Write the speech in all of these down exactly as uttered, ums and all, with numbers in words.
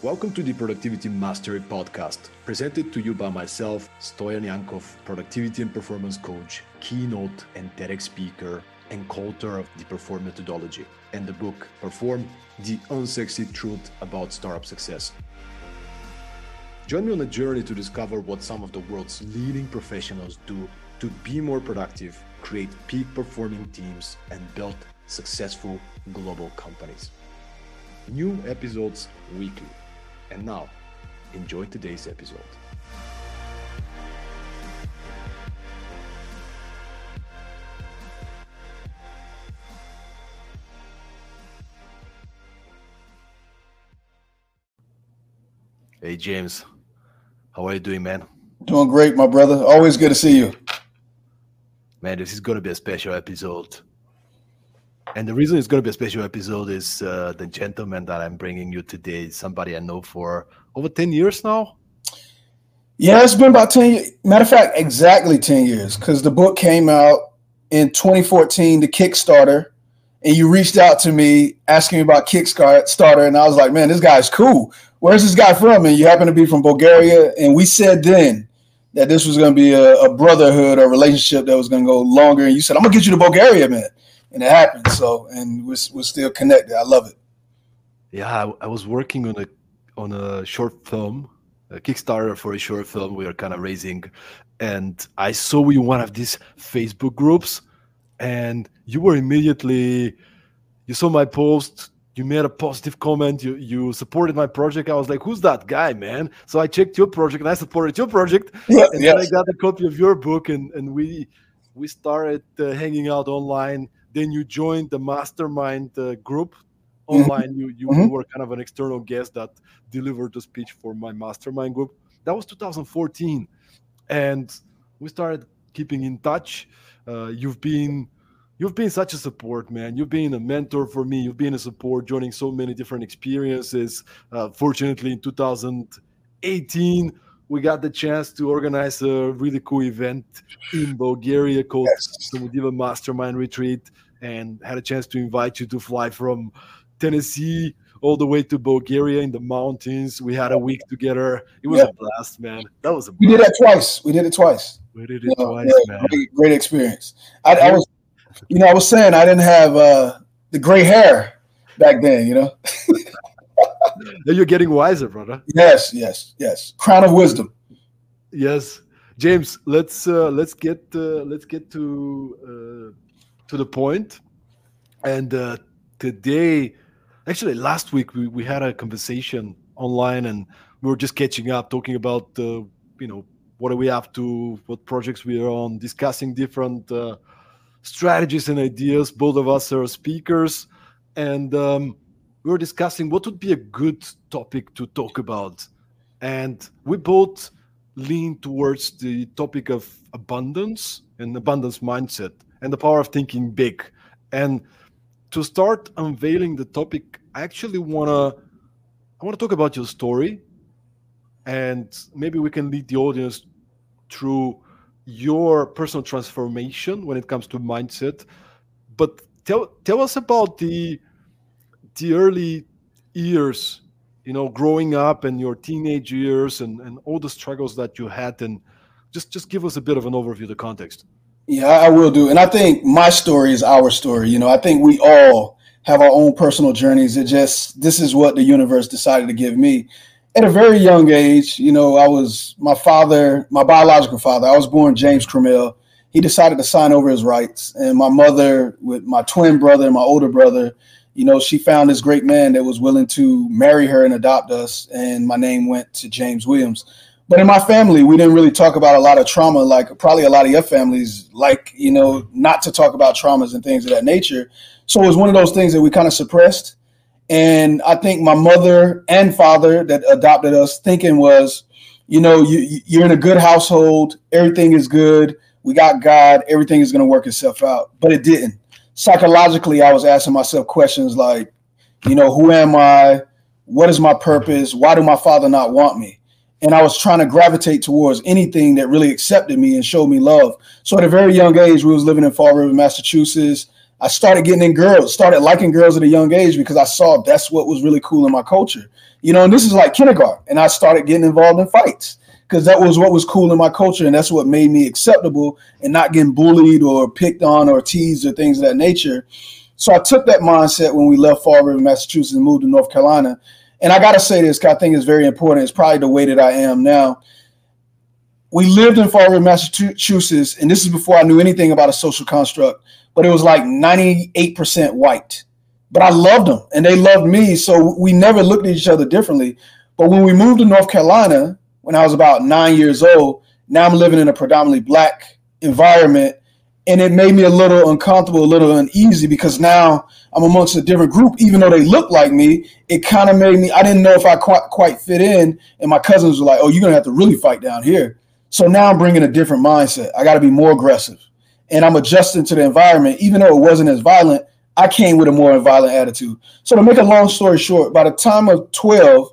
Welcome to the Productivity Mastery Podcast, presented to you by myself, Stoyan Yankov, productivity and performance coach, keynote and TEDx speaker, and co-author of the Perform methodology, and the book Perform: The Unsexy Truth About Startup Success. Join me on a journey to discover what some of the world's leading professionals do to be more productive, create peak performing teams, and build successful global companies. New episodes weekly. And now, enjoy today's episode. Hey, James. How are you doing, man? Doing great, my brother. Always good to see you. Man, this is going to be a special episode. And the reason it's going to be a special episode is uh, the gentleman that I'm bringing you today is somebody I know for over ten years now. Yeah, it's been about ten years. Matter of fact, exactly ten years, because the book came out in twenty fourteen, the Kickstarter, and you reached out to me asking me about Kickstarter, and I was like, man, this guy's cool. Where's this guy from? And you happen to be from Bulgaria, and we said then that this was going to be a, a brotherhood, a relationship that was going to go longer, and you said, I'm going to get you to Bulgaria, man. And it happened. So, and we're, we're still connected. I love it. Yeah, I, I was working on a on a short film, a Kickstarter for a short film we are kind of raising, and I saw you in one of these Facebook groups, and you were immediately, you saw my post, you made a positive comment, you you supported my project. I was like, who's that guy, man? So I checked your project and I supported your project, Yeah, and yes. then I got a copy of your book, and and we we started uh, hanging out online. Then you joined the mastermind uh, group online. Mm-hmm. You you mm-hmm. were kind of an external guest that delivered the speech for my mastermind group. That was two thousand fourteen, and we started keeping in touch. Uh, you've been you've been such a support, man. You've been a mentor for me. You've been a support, joining so many different experiences. Uh, fortunately, in two thousand eighteen, we got the chance to organize a really cool event in Bulgaria called Yes. Samudiva Mastermind Retreat, and had a chance to invite you to fly from Tennessee all the way to Bulgaria in the mountains. We had a week together. It was Yeah. a blast, man. That was a blast. We did that twice. We did it twice. We did it You know, twice, yeah, man. Great, great experience. I, I was, you know, I was saying I didn't have uh, the gray hair back then, you know? You're getting wiser, brother. Yes, yes, yes. Crown of wisdom. Yes, James. Let's uh, let's get uh, let's get to uh, to the point. And uh, today, actually, last week we, we had a conversation online, and we were just catching up, talking about uh, you know what are we up to, what projects we are on, discussing different uh, strategies and ideas. Both of us are speakers, and um, we were discussing what would be a good topic to talk about, and we both lean towards the topic of abundance and abundance mindset and the power of thinking big. And to start unveiling the topic, I actually wanna I wanna talk about your story, and maybe we can lead the audience through your personal transformation when it comes to mindset. But tell tell us about the the early years, you know, growing up and your teenage years, and, and all the struggles that you had, and just, just give us a bit of an overview, the context. Yeah, I will do. And I think my story is our story. You know, I think we all have our own personal journeys. It just, this is what the universe decided to give me. At a very young age, you know, I was, my father, my biological father, I was born James Cromell. He decided to sign over his rights. And my mother, with my twin brother and my older brother, you know, she found this great man that was willing to marry her and adopt us. And my name went to James Williams. But in my family, we didn't really talk about a lot of trauma, like probably a lot of your families like, you know, not to talk about traumas and things of that nature. So it was one of those things that we kind of suppressed. And I think my mother and father that adopted us thinking was, you know, you, you're in a good household. Everything is good. We got God. Everything is going to work itself out. But it didn't. Psychologically, I was asking myself questions like, you know, who am I? What is my purpose? Why do my father not want me? And I was trying to gravitate towards anything that really accepted me and showed me love. So at a very young age, we was living in Fall River, Massachusetts. I started getting in girls, started liking girls at a young age because I saw that's what was really cool in my culture. You know, and this is like kindergarten. And I started getting involved in fights because that was what was cool in my culture. And that's what made me acceptable and not getting bullied or picked on or teased or things of that nature. So I took that mindset when we left Fall River, Massachusetts, and moved to North Carolina. And I got to say this, because I think it's very important. It's probably the way that I am now. We lived in Fall River, Massachusetts, and this is before I knew anything about a social construct, but it was like ninety-eight percent white. But I loved them, and they loved me, so we never looked at each other differently. But when we moved to North Carolina, when I was about nine years old, now I'm living in a predominantly black environment, and it made me a little uncomfortable, a little uneasy, because now I'm amongst a different group. Even though they look like me, it kind of made me, I didn't know if I quite, quite fit in, and my cousins were like, oh, you're going to have to really fight down here. So now I'm bringing a different mindset. I got to be more aggressive. And I'm adjusting to the environment. Even though it wasn't as violent, I came with a more violent attitude. So to make a long story short, by the time of twelve,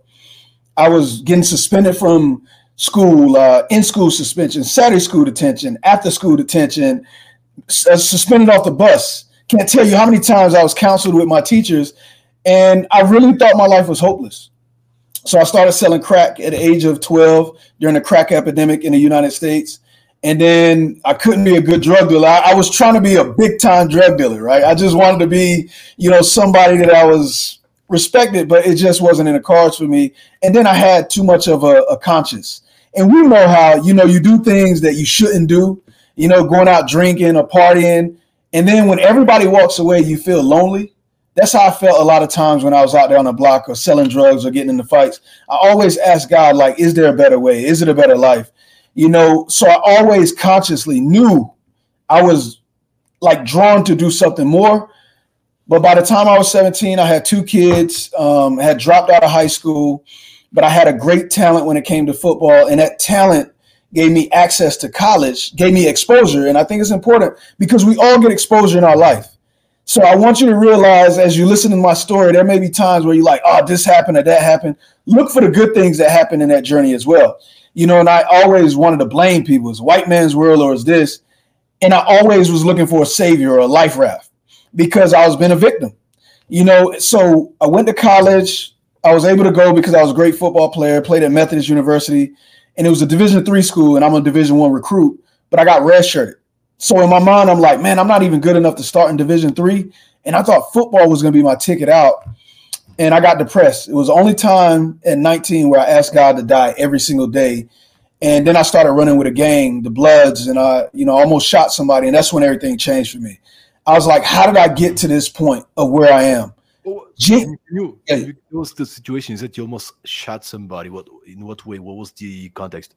I was getting suspended from school, uh, in-school suspension, Saturday school detention, after-school detention, uh, suspended off the bus. Can't tell you how many times I was counseled with my teachers. And I really thought my life was hopeless. So I started selling crack at the age of twelve during the crack epidemic in the United States. And then I couldn't be a good drug dealer. I, I was trying to be a big time drug dealer, right? I just wanted to be, you know, somebody that I was respected, but it just wasn't in the cards for me. And then I had too much of a, a conscience. And we know how, you know, you do things that you shouldn't do, you know, going out drinking or partying. And then when everybody walks away, you feel lonely. That's how I felt a lot of times when I was out there on the block or selling drugs or getting into fights. I always ask God, like, is there a better way? Is it a better life? You know, so I always consciously knew I was like drawn to do something more. But by the time I was seventeen, I had two kids, um, had dropped out of high school, but I had a great talent when it came to football. And that talent gave me access to college, gave me exposure. And I think it's important because we all get exposure in our life. So I want you to realize as you listen to my story, there may be times where you're like, oh, this happened or that happened. Look for the good things that happen in that journey as well. You know, and I always wanted to blame people. It's white man's world or it's this. And I always was looking for a savior or a life raft because I was been a victim. You know, so I went to college. I was able to go because I was a great football player, played at Methodist University, and it was a Division three school, and I'm a Division one recruit, but I got redshirted. So in my mind, I'm like, man, I'm not even good enough to start in Division three. And I thought football was going to be my ticket out. And I got depressed. It was the only time at nineteen where I asked God to die every single day. And then I started running with a gang, the Bloods, and I, you know, almost shot somebody. And that's when everything changed for me. I was like, how did I get to this point of where I am? Oh, G- you, yeah. you, what was the situation? Is that you almost shot somebody? What in what way? What was the context?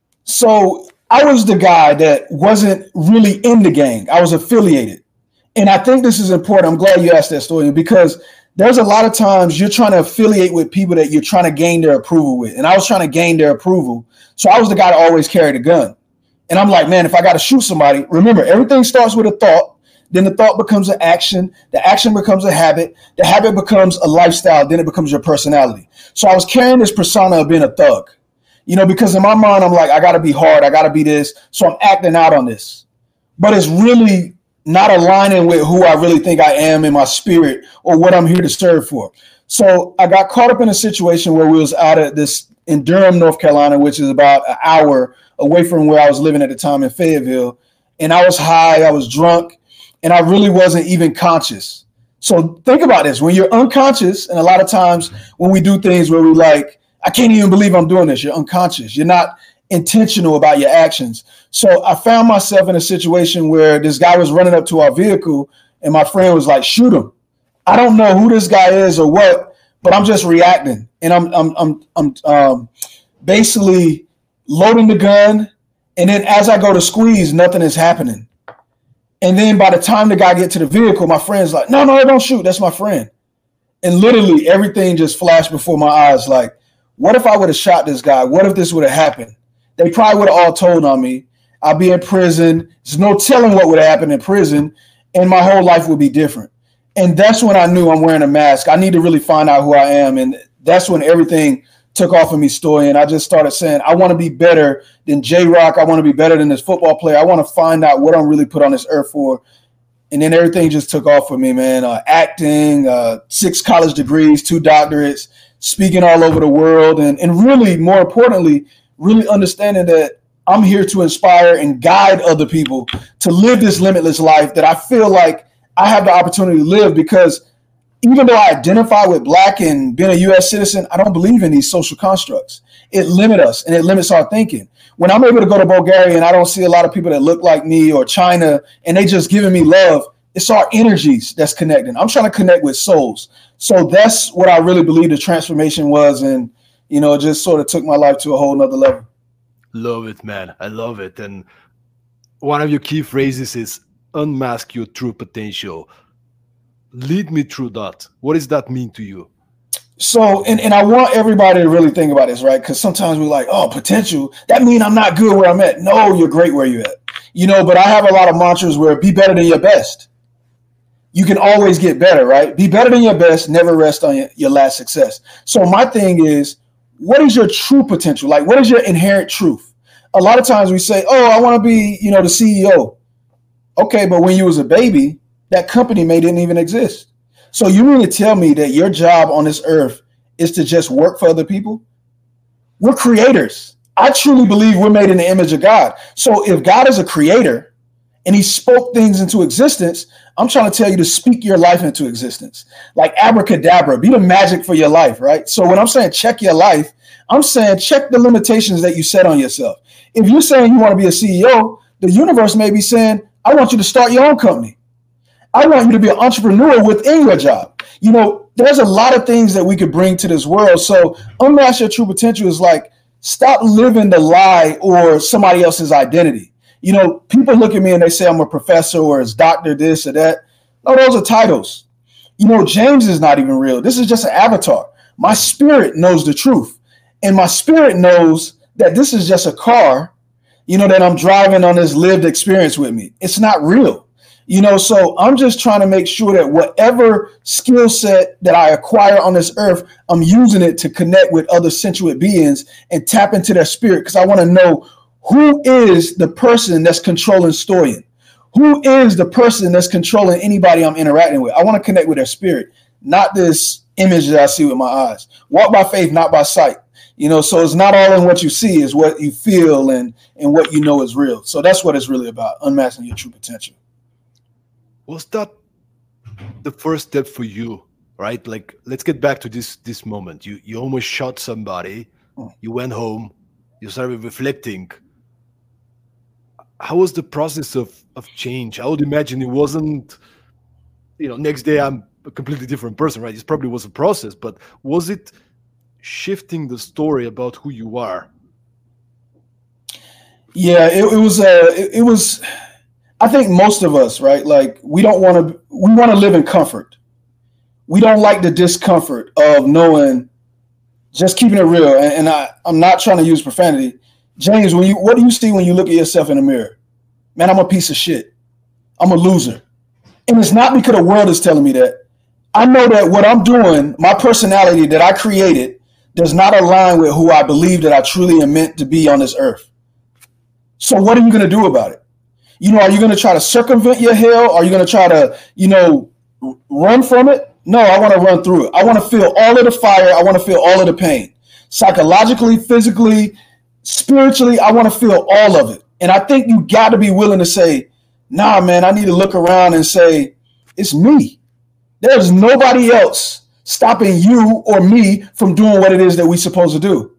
So I was the guy that wasn't really in the gang. I was affiliated. And I think this is important. I'm glad you asked that story because there's a lot of times you're trying to affiliate with people that you're trying to gain their approval with. And I was trying to gain their approval. So I was the guy that always carried a gun. And I'm like, man, if I got to shoot somebody, remember, everything starts with a thought. Then the thought becomes an action. The action becomes a habit. The habit becomes a lifestyle. Then it becomes your personality. So I was carrying this persona of being a thug. You know, because in my mind, I'm like, I got to be hard. I got to be this. So I'm acting out on this. But it's really not aligning with who I really think I am in my spirit or what I'm here to serve for. So I got caught up in a situation where we was out at this in Durham, North Carolina, which is about an hour away from where I was living at the time in Fayetteville. And I was high. I was drunk. And I really wasn't even conscious. So think about this. When you're unconscious, and a lot of times when we do things where we like, I can't even believe I'm doing this. You're unconscious. You're not intentional about your actions. So I found myself in a situation where this guy was running up to our vehicle and my friend was like, shoot him. I don't know who this guy is or what, but I'm just reacting. And I'm, I'm, I'm, I'm um, basically loading the gun. And then as I go to squeeze, nothing is happening. And then by the time the guy get to the vehicle, my friend's like, no, no, don't shoot. That's my friend. And literally everything just flashed before my eyes. Like, what if I would have shot this guy? What if this would have happened? They probably would have all told on me. I'll be in prison. There's no telling what would have happened in prison. And my whole life would be different. And that's when I knew I'm wearing a mask. I need to really find out who I am. And that's when everything took off of me, Story. And I just started saying, I want to be better than J-Rock. I want to be better than this football player. I want to find out what I'm really put on this earth for. And then everything just took off for me, man. Uh, acting, uh, six college degrees, two doctorates, speaking all over the world. And, and really, more importantly, really understanding that I'm here to inspire and guide other people to live this limitless life that I feel like I have the opportunity to live, because even though I identify with Black and being a U S citizen, I don't believe in these social constructs. It limits us and it limits our thinking. When I'm able to go to Bulgaria and I don't see a lot of people that look like me, or China, and they just giving me love, it's our energies that's connecting. I'm trying to connect with souls. So that's what I really believe the transformation was. And, you know, it just sort of took my life to a whole nother level. Love it, man. I love it. And one of your key phrases is unmask your true potential. Lead me through that. What does that mean to you? So, and, and I want everybody to really think about this, right? Because sometimes we're like, oh, potential, that means I'm not good where I'm at. No, you're great where you're at. You know, but I have a lot of mantras where be better than your best. You can always get better, right? Be better than your best, never rest on your, your last success. So my thing is, what is your true potential? Like, what is your inherent truth? A lot of times we say, oh, I want to be, you know, the C E O. Okay, but when you was a baby, that company may didn't even exist. So you mean to tell me that your job on this earth is to just work for other people? We're creators. I truly believe we're made in the image of God. So if God is a creator and he spoke things into existence, I'm trying to tell you to speak your life into existence. Like abracadabra, be the magic for your life, right? So when I'm saying check your life, I'm saying check the limitations that you set on yourself. If you're saying you want to be a C E O, the universe may be saying, I want you to start your own company. I want you to be an entrepreneur within your job. You know, there's a lot of things that we could bring to this world. So unmask your true potential is like, stop living the lie or somebody else's identity. You know, people look at me and they say I'm a professor or it's doctor this or that. No, those are titles. You know, James is not even real. This is just an avatar. My spirit knows the truth. And my spirit knows that this is just a car, you know, that I'm driving on this lived experience with me. It's not real. You know, so I'm just trying to make sure that whatever skill set that I acquire on this earth, I'm using it to connect with other sentient beings and tap into their spirit, because I want to know who is the person that's controlling Storian? Who is the person that's controlling anybody I'm interacting with? I want to connect with their spirit, not this image that I see with my eyes. Walk by faith, not by sight. You know, so it's not all in what you see, it's what you feel and, and what you know is real. So that's what it's really about, unmasking your true potential. Was that the first step for you, right? Like, let's get back to this this moment. You you almost shot somebody. You went home. You started reflecting. How was the process of of change? I would imagine it wasn't, you know, next day I'm a completely different person, right? It probably was a process, but was it shifting the story about who you are? Yeah, it, it was. Uh, it, it was. I think most of us, right? Like we don't want to, we want to live in comfort. We don't like the discomfort of knowing, just keeping it real. And, and I, I'm not trying to use profanity. James, when you, what do you see when you look at yourself in the mirror? Man, I'm a piece of shit. I'm a loser. And it's not because the world is telling me that. I know that what I'm doing, my personality that I created, does not align with who I believe that I truly am meant to be on this earth. So what are you going to do about it? You know, are you going to try to circumvent your hell? Are you going to try to, you know, run from it? No, I want to run through it. I want to feel all of the fire. I want to feel all of the pain. Psychologically, physically, spiritually, I want to feel all of it. And I think you got to be willing to say, nah, man, I need to look around and say, it's me. There's nobody else stopping you or me from doing what it is that we're supposed to do.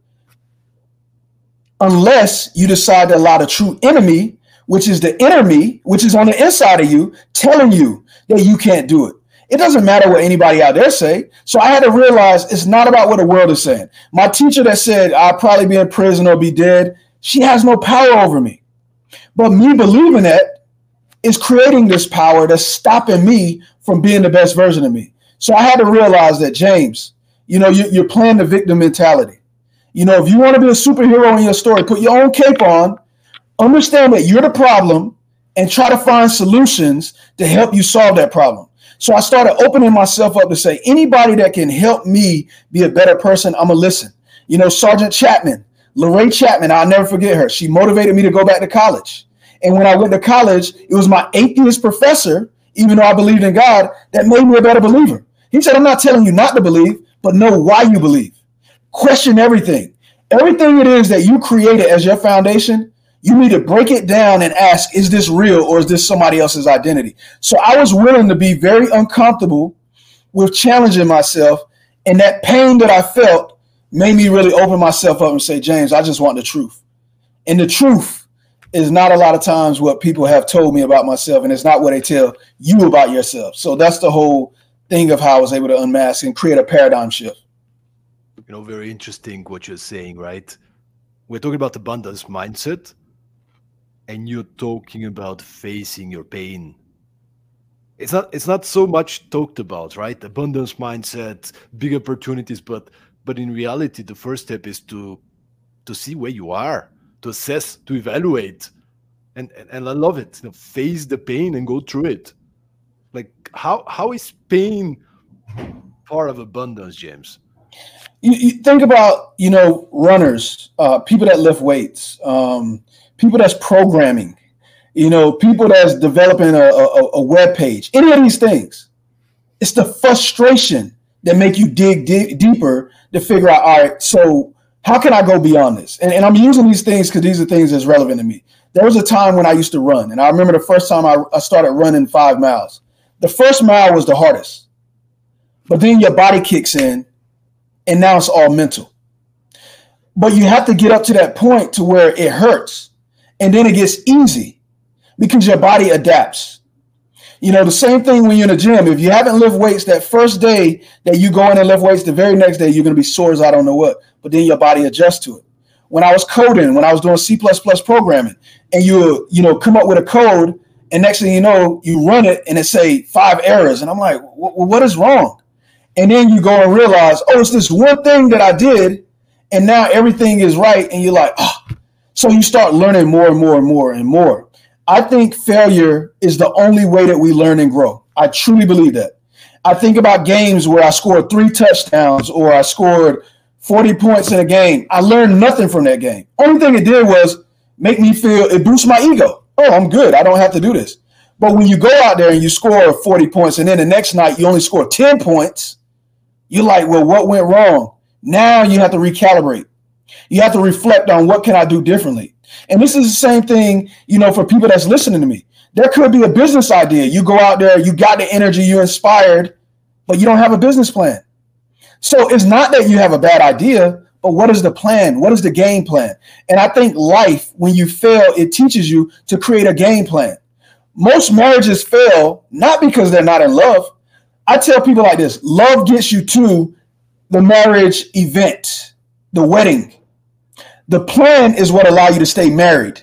Unless you decide to allow the true enemy, which is the inner me, which is on the inside of you, telling you that you can't do it. It doesn't matter what anybody out there say. So I had to realize it's not about what the world is saying. My teacher that said I'll probably be in prison or be dead, she has no power over me. But me believing that is creating this power that's stopping me from being the best version of me. So I had to realize that, James, you know, you, you're playing the victim mentality. You know, if you want to be a superhero in your story, put your own cape on. Understand that you're the problem and try to find solutions to help you solve that problem. So I started opening myself up to say, anybody that can help me be a better person, I'm going to listen. You know, Sergeant Chapman, Lorraine Chapman, I'll never forget her. She motivated me to go back to college. And when I went to college, it was my atheist professor even though I believed in God, that made me a better believer. He said, I'm not telling you not to believe, but know why you believe. Question everything. Everything it is that you created as your foundation, you need to break it down and ask, is this real or is this somebody else's identity? So I was willing to be very uncomfortable with challenging myself, and that pain that I felt made me really open myself up and say, James, I just want the truth. And the truth is not a lot of times what people have told me about myself, and it's not what they tell you about yourself. So that's the whole thing of how I was able to unmask and create a paradigm shift. You know, very interesting what you're saying, right? We're talking about abundance mindset, and you're talking about facing your pain. It's not it's not so much talked about, right? Abundance mindset, big opportunities, but but in reality, the first step is to to see where you are, to assess, to evaluate. And and, and I love it. You know, face the pain and go through it. Like how how is pain part of abundance, James? You, you think about, you know, runners, uh, people that lift weights, um, people that's programming, you know, people that's developing a, a, a web page, any of these things. It's the frustration that make you dig di- deeper to figure out, all right, so how can I go beyond this? And, and I'm using these things because these are things that's relevant to me. There was a time when I used to run, and I remember the first time I, I started running five miles. The first mile was the hardest, but then your body kicks in, and now it's all mental. But you have to get up to that point to where it hurts, and then it gets easy because your body adapts. You know, the same thing when you're in the gym. If you haven't lift weights that first day that you go in and lift weights, the very next day you're going to be sore as I don't know what, but then your body adjusts to it. When I was coding, when I was doing C plus plus programming, and you, you know, come up with a code, and next thing you know, you run it and it say five errors. And I'm like, what is wrong? And then you go and realize, oh, it's this one thing that I did, and now everything is right. And you're like, oh. So you start learning more and more and more and more. I think failure is the only way that we learn and grow. I truly believe that. I think about games where I scored three touchdowns or I scored forty points in a game. I learned nothing from that game. Only thing it did was make me feel, it boosts my ego. Oh, I'm good. I don't have to do this. But when you go out there and you score forty points and then the next night you only score ten points, you're like, well, what went wrong? Now you have to recalibrate. You have to reflect on what can I do differently? And this is the same thing, you know, for people that's listening to me. There could be a business idea. You go out there, you got the energy, you're inspired, but you don't have a business plan. So it's not that you have a bad idea, but what is the plan? What is the game plan? And I think life, when you fail, it teaches you to create a game plan. Most marriages fail not because they're not in love. I tell people like this: love gets you to the marriage event, the wedding. The plan is what allows you to stay married,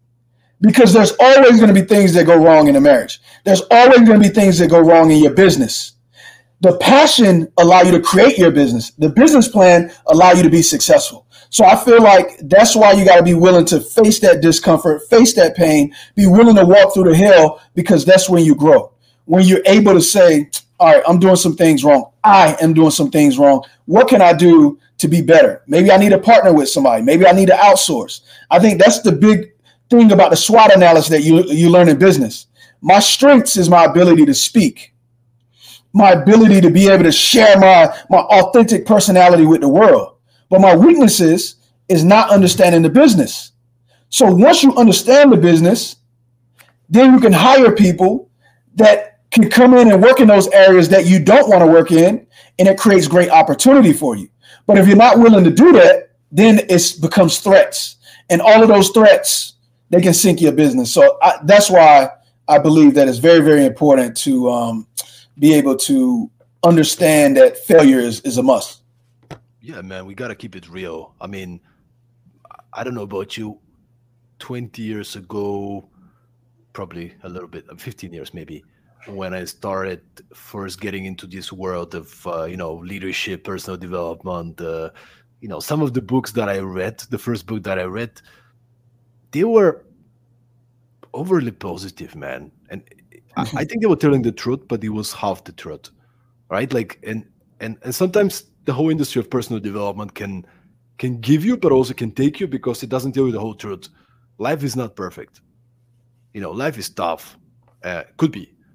because there's always going to be things that go wrong in a marriage. There's always going to be things that go wrong in your business. The passion allows you to create your business. The business plan allows you to be successful. So I feel like that's why you got to be willing to face that discomfort, face that pain, be willing to walk through the hell, because that's when you grow. When you're able to say, all right, I'm doing some things wrong. I am doing some things wrong. What can I do to be better? Maybe I need to partner with somebody. Maybe I need to outsource. I think that's the big thing about the SWOT analysis that you, you learn in business. My strengths is my ability to speak, my ability to be able to share my, my authentic personality with the world. But my weaknesses is not understanding the business. So once you understand the business, then you can hire people that can come in and work in those areas that you don't want to work in, and it creates great opportunity for you. But if you're not willing to do that, then it becomes threats. And all of those threats, they can sink your business. So I, that's why I believe that it's very, very important to um, be able to understand that failure is, is a must. Yeah, man, we got to keep it real. I mean, I don't know about you, twenty years ago, probably a little bit, fifteen years maybe, when I started first getting into this world of, uh, you know, leadership, personal development, uh, you know, some of the books that I read, the first book that I read, they were overly positive, man. And I, I think they were telling the truth, but it was half the truth, right? Like, and, and, and sometimes the whole industry of personal development can, can give you, but also can take you, because it doesn't tell you the whole truth. Life is not perfect. You know, life is tough. Uh, could be.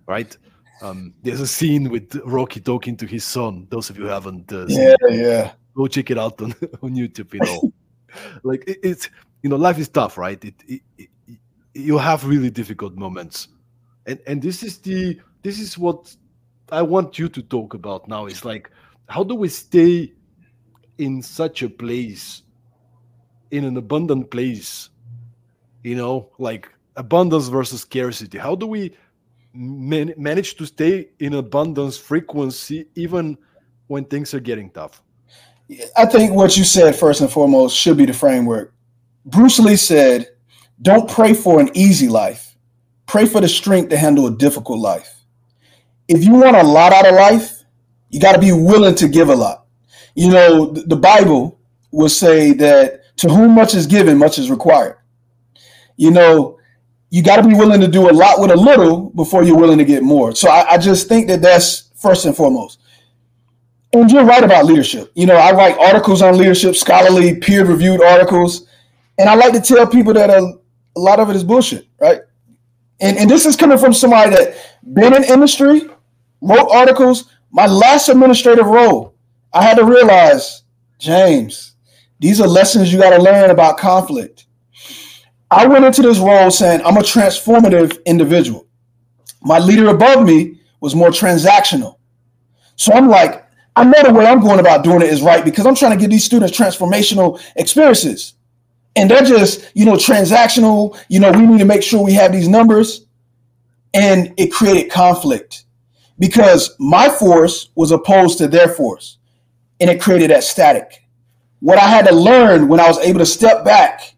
right? Um, there's a scene with Rocky talking to his son. Those of you who haven't uh, seen Yeah, it, yeah. go check it out on, on YouTube. You know, like it, it's you know, life is tough, right? It, it, it you have really difficult moments, and and this is the this is what I want you to talk about now. Is like, how do we stay in such a place, in an abundant place? You know, like abundance versus scarcity. How do we man- manage to stay in abundance frequency even when things are getting tough? I think what you said first and foremost should be the framework. Bruce Lee said, "Don't pray for an easy life. Pray for the strength to handle a difficult life." If you want a lot out of life, you got to be willing to give a lot. You know, the Bible will say that to whom much is given, much is required. You know, you got to be willing to do a lot with a little before you're willing to get more. So I, I just think that that's first and foremost. And you're right about leadership. You know, I write articles on leadership, scholarly, peer-reviewed articles, and I like to tell people that a, a lot of it is bullshit, right? And, and this is coming from somebody that been in industry, wrote articles. My last administrative role, I had to realize, James, these are lessons you got to learn about conflict. I went into this role saying I'm a transformative individual. My leader above me was more transactional. So I'm like, I know the way I'm going about doing it is right because I'm trying to give these students transformational experiences. And they're just, you know, transactional. You know, we need to make sure we have these numbers. And it created conflict because my force was opposed to their force. And it created that static. What I had to learn when I was able to step back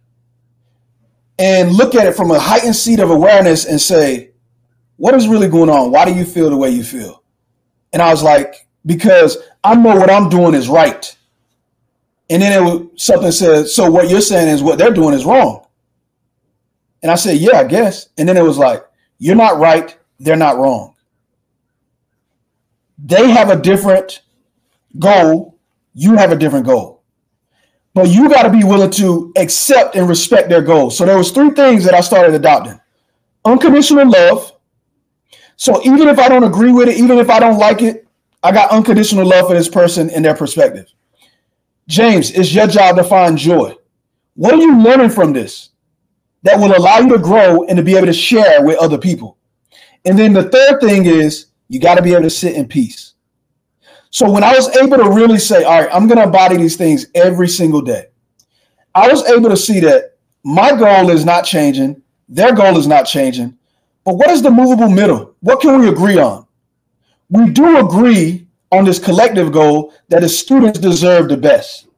and look at it from a heightened seat of awareness and say, what is really going on? Why do you feel the way you feel? And I was like, because I know what I'm doing is right. And then it was, something said, so what you're saying is what they're doing is wrong. And I said, yeah, I guess. And then it was like, you're not right. They're not wrong. They have a different goal. You have a different goal. But you got to be willing to accept and respect their goals. So there was three things that I started adopting. Unconditional love. So even if I don't agree with it, even if I don't like it, I got unconditional love for this person and their perspective. James, it's your job to find joy. What are you learning from this that will allow you to grow and to be able to share with other people? And then the third thing is you got to be able to sit in peace. So when I was able to really say, all right, I'm going to embody these things every single day, I was able to see that my goal is not changing. Their goal is not changing. But what is the movable middle? What can we agree on? We do agree on this collective goal that the students deserve the best.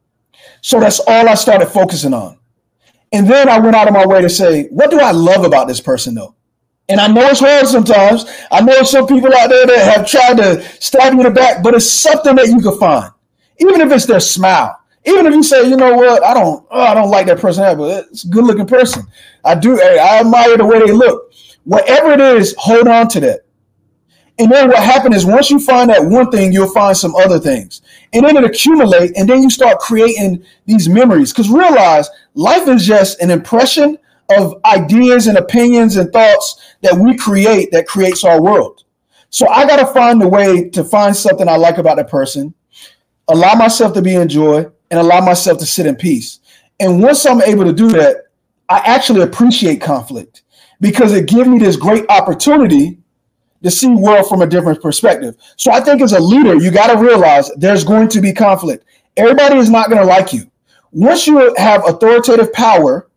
So that's all I started focusing on. And then I went out of my way to say, what do I love about this person though? And I know it's hard sometimes. I know some people out there that have tried to stab you in the back, but it's something that you can find. Even if it's their smile. Even if you say, you know what, I don't oh, I don't like that person, but it's a good looking person. I do. I admire the way they look. Whatever it is, hold on to that. And then what happens is once you find that one thing, you'll find some other things. And then it accumulates, and then you start creating these memories. Because realize life is just an impression of ideas and opinions and thoughts that we create that creates our world. So I got to find a way to find something I like about that person, allow myself to be in joy, and allow myself to sit in peace. And once I'm able to do that, I actually appreciate conflict because it gives me this great opportunity to see the world from a different perspective. So I think as a leader, you got to realize there's going to be conflict. Everybody is not going to like you. Once you have authoritative power,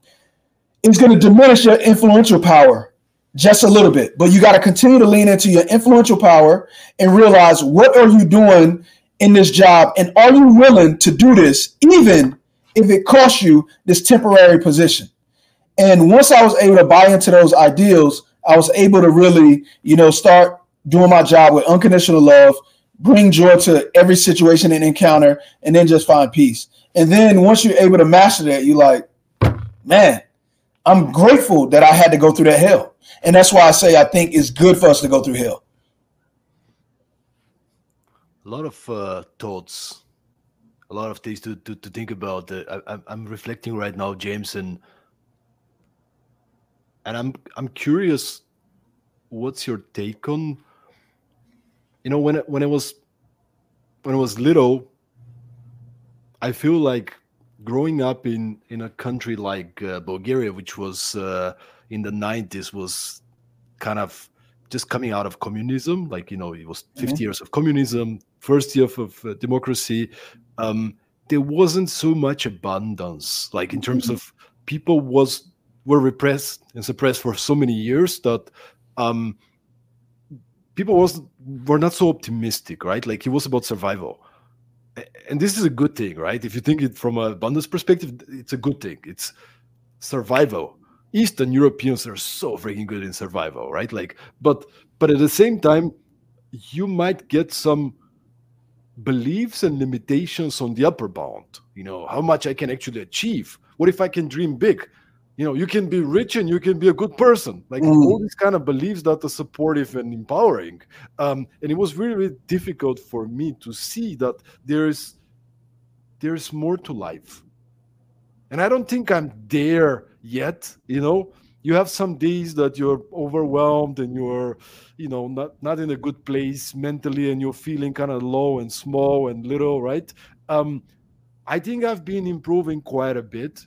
it's going to diminish your influential power just a little bit. But you got to continue to lean into your influential power and realize what are you doing in this job? And are you willing to do this even if it costs you this temporary position? And once I was able to buy into those ideals, I was able to really, you know, start doing my job with unconditional love, bring joy to every situation and encounter, and then just find peace. And then once you're able to master that, you're like, man, I'm grateful that I had to go through that hell. And that's why I say I think it's good for us to go through hell. A lot of uh, thoughts, a lot of things to, to, to think about. Uh, I, I'm reflecting right now, James, and and I'm I'm curious what's your take on, you know, when I- when I was when I was little, I feel like growing up in in a country like uh, Bulgaria, which was uh, in the nineties, was kind of just coming out of communism. Like, you know, it was fifty Mhm. years of communism, first year of, of uh, democracy. Um, there wasn't so much abundance, like in terms Mhm. of people was were repressed and suppressed for so many years that um, people was were not so optimistic, right? Like it was about survival. A- And this is a good thing, right? If you think it from an abundance perspective, it's a good thing. It's survival. Eastern Europeans are so freaking good in survival, right? Like, but but at the same time, you might get some beliefs and limitations on the upper bound. You know, how much I can actually achieve. What if I can dream big? You know, you can be rich and you can be a good person. Like all Mm. these kind of beliefs that are supportive and empowering. Um, and it was really, really difficult for me to see that there's there's more to life. And I don't think I'm there yet. You know, you have some days that you're overwhelmed and you're, you know, not not in a good place mentally, and you're feeling kind of low and small and little, right? Um, I think I've been improving quite a bit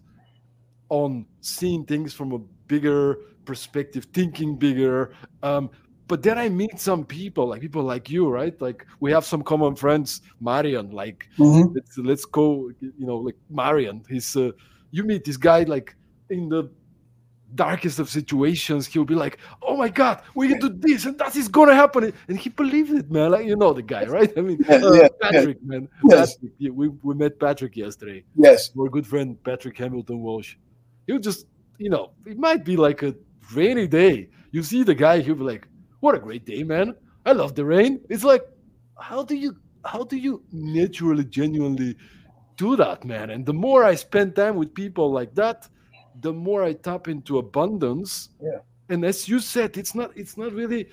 on seeing things from a bigger perspective, thinking bigger. Um, but then I meet some people, like people like you, right? Like we have some common friends, Marian. Like Mhm. let's let's go, you know, like Marian. He's uh, you meet this guy like in the darkest of situations. He'll be like, "Oh my God, we can do this, and that is gonna happen," and he believed it, man. Like you know the guy, right? I mean, Yes, uh, yes, yes, Patrick, man, yes, Patrick. Yeah, we we met Patrick yesterday. yes. Our good friend Patrick Hamilton Walsh. He'll just, you know, it might be like a rainy day. You see the guy, he'll be like, "What a great day, man! I love the rain." It's like, how do you how do you naturally, genuinely do that, man? And the more I spend time with people like that, the more I tap into abundance. Yeah. And as you said, it's not it's not really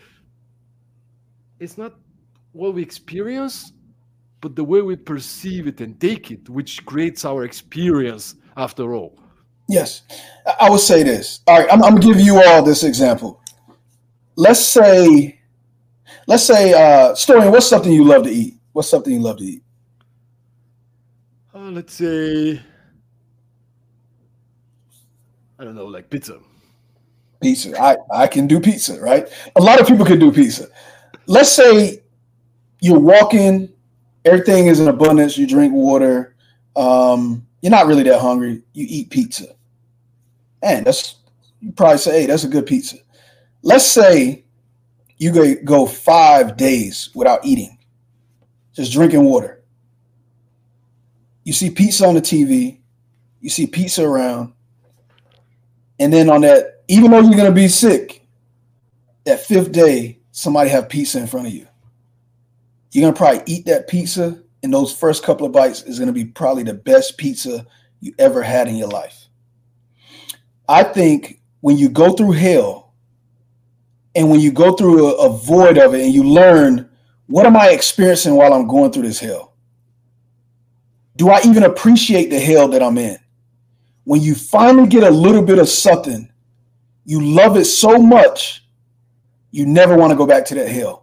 it's not what we experience, but the way we perceive it and take it, which creates our experience after all. Yes. I I would say this. All right, I'm, I'm gonna give you all this example. Let's say, let's say, uh, Storian, what's something you love to eat? What's something you love to eat? Uh, let's say, I don't know, like pizza. Pizza. I, I can do pizza, right? A lot of people can do pizza. Let's say you're walking, everything is in abundance, you drink water, um, you're not really that hungry, you eat pizza. Man, that's you probably say, hey, that's a good pizza. Let's say you go, go five days without eating, just drinking water. You see pizza on the T V, you see pizza around, and then on that, even though you're gonna be sick, that fifth day, somebody have pizza in front of you. You're gonna probably eat that pizza, and those first couple of bites is gonna be probably the best pizza you ever had in your life. I think when you go through hell and when you go through a, a void of it and you learn, what am I experiencing while I'm going through this hell? Do I even appreciate the hell that I'm in? When you finally get a little bit of something, you love it so much, you never want to go back to that hell.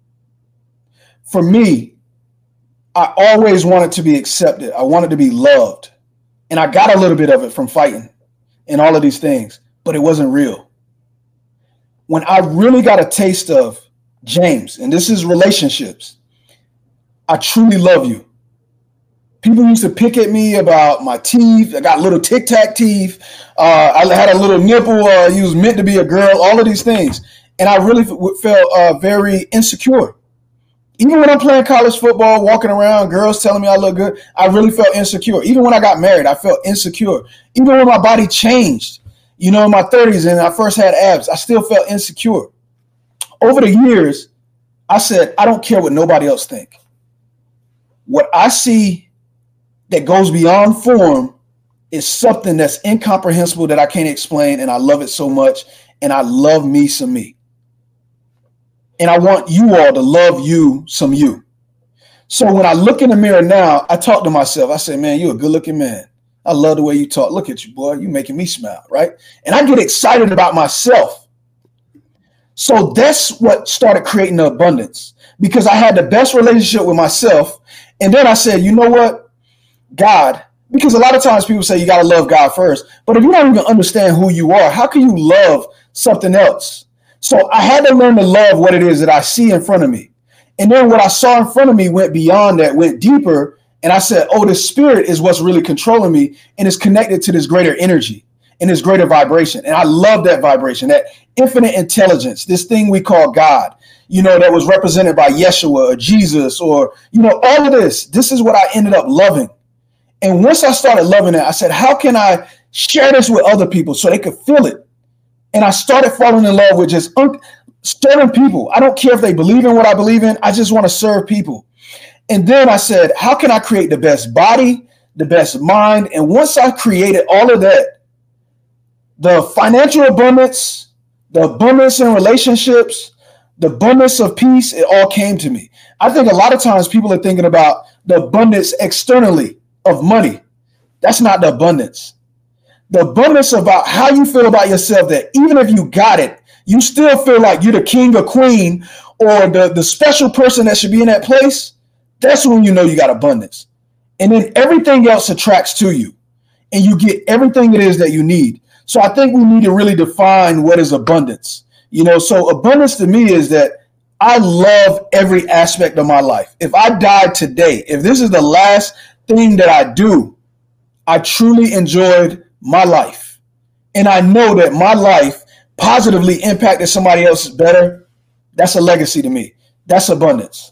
For me, I always wanted to be accepted. I wanted to be loved. And I got a little bit of it from fighting and all of these things, but it wasn't real. When I really got a taste of James, and this is relationships, I truly love you. People used to pick at me about my teeth. I got little tic tac teeth. Uh, I had a little nipple. Uh, you was meant to be a girl. All of these things, and I really f- felt uh, very insecure. Even when I'm playing college football, walking around, girls telling me I look good, I really felt insecure. Even when I got married, I felt insecure. Even when my body changed, you know, in my thirties and I first had abs, I still felt insecure. Over the years, I said, I don't care what nobody else think. What I see that goes beyond form is something that's incomprehensible that I can't explain, and I love it so much, and I love me some me. And I want you all to love you some you. So when I look in the mirror now, I talk to myself. I say, man, you're a good looking man. I love the way you talk. Look at you, boy. You're making me smile, right? And I get excited about myself. So that's what started creating the abundance, because I had the best relationship with myself. And then I said, you know what, God, because a lot of times people say you got to love God first. But if you don't even understand who you are, how can you love something else? So I had to learn to love what it is that I see in front of me. And then what I saw in front of me went beyond that, went deeper. And I said, oh, the spirit is what's really controlling me, and it's connected to this greater energy and this greater vibration. And I love that vibration, that infinite intelligence, this thing we call God, you know, that was represented by Yeshua or Jesus, or, you know, all of this. This is what I ended up loving. And once I started loving it, I said, how can I share this with other people so they could feel it? And I started falling in love with just un- serving people. I don't care if they believe in what I believe in. I just want to serve people. And then I said, how can I create the best body, the best mind? And once I created all of that, the financial abundance, the abundance in relationships, the abundance of peace, it all came to me. I think a lot of times people are thinking about the abundance externally of money. That's not the abundance. The abundance about how you feel about yourself, that even if you got it, you still feel like you're the king or queen or the, the special person that should be in that place. That's when you know you got abundance. And then everything else attracts to you, and you get everything it is that you need. So I think we need to really define what is abundance. You know, so abundance to me is that I love every aspect of my life. If I died today, if this is the last thing that I do, I truly enjoyed my life. And I know that my life positively impacted somebody else's better. That's a legacy to me. That's abundance.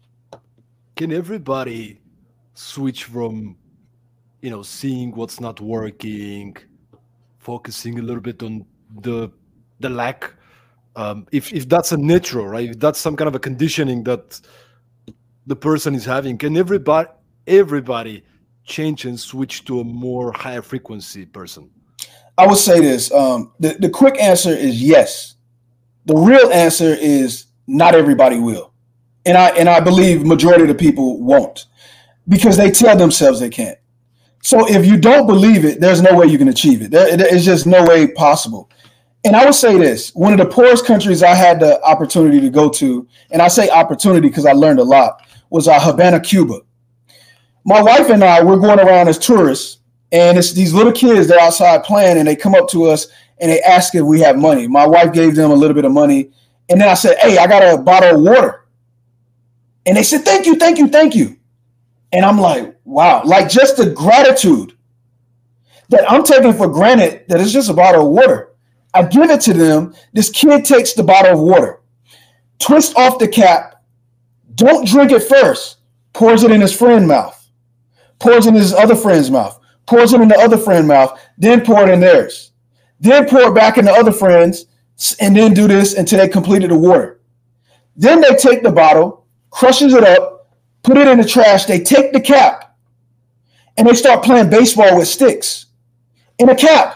Can everybody switch from, you know, seeing what's not working, focusing a little bit on the the lack? Um, if if that's a natural, right? If that's some kind of a conditioning that the person is having, can everybody everybody change and switch to a more higher frequency person? I would say this. Um, the, the quick answer is yes. The real answer is not everybody will. And I and I believe majority of the people won't, because they tell themselves they can't. So if you don't believe it, there's no way you can achieve it. There, there's just no way possible. And I would say this, one of the poorest countries I had the opportunity to go to, and I say opportunity because I learned a lot, was uh, Havana, Cuba. My wife and I, we're going around as tourists, and it's these little kids that are outside playing, and they come up to us and they ask if we have money. My wife gave them a little bit of money. And then I said, hey, I got a bottle of water. And they said, thank you, thank you, thank you. And I'm like, wow, like just the gratitude that I'm taking for granted that it's just a bottle of water. I give it to them. This kid takes the bottle of water, twists off the cap, don't drink it first, pours it in his friend's mouth, pours it in his other friend's mouth, pours it in the other friend's mouth, then pour it in theirs, then pour it back in the other friend's, and then do this until they completed the water. Then they take the bottle, crushes it up, put it in the trash. They take the cap and they start playing baseball with sticks in a cap.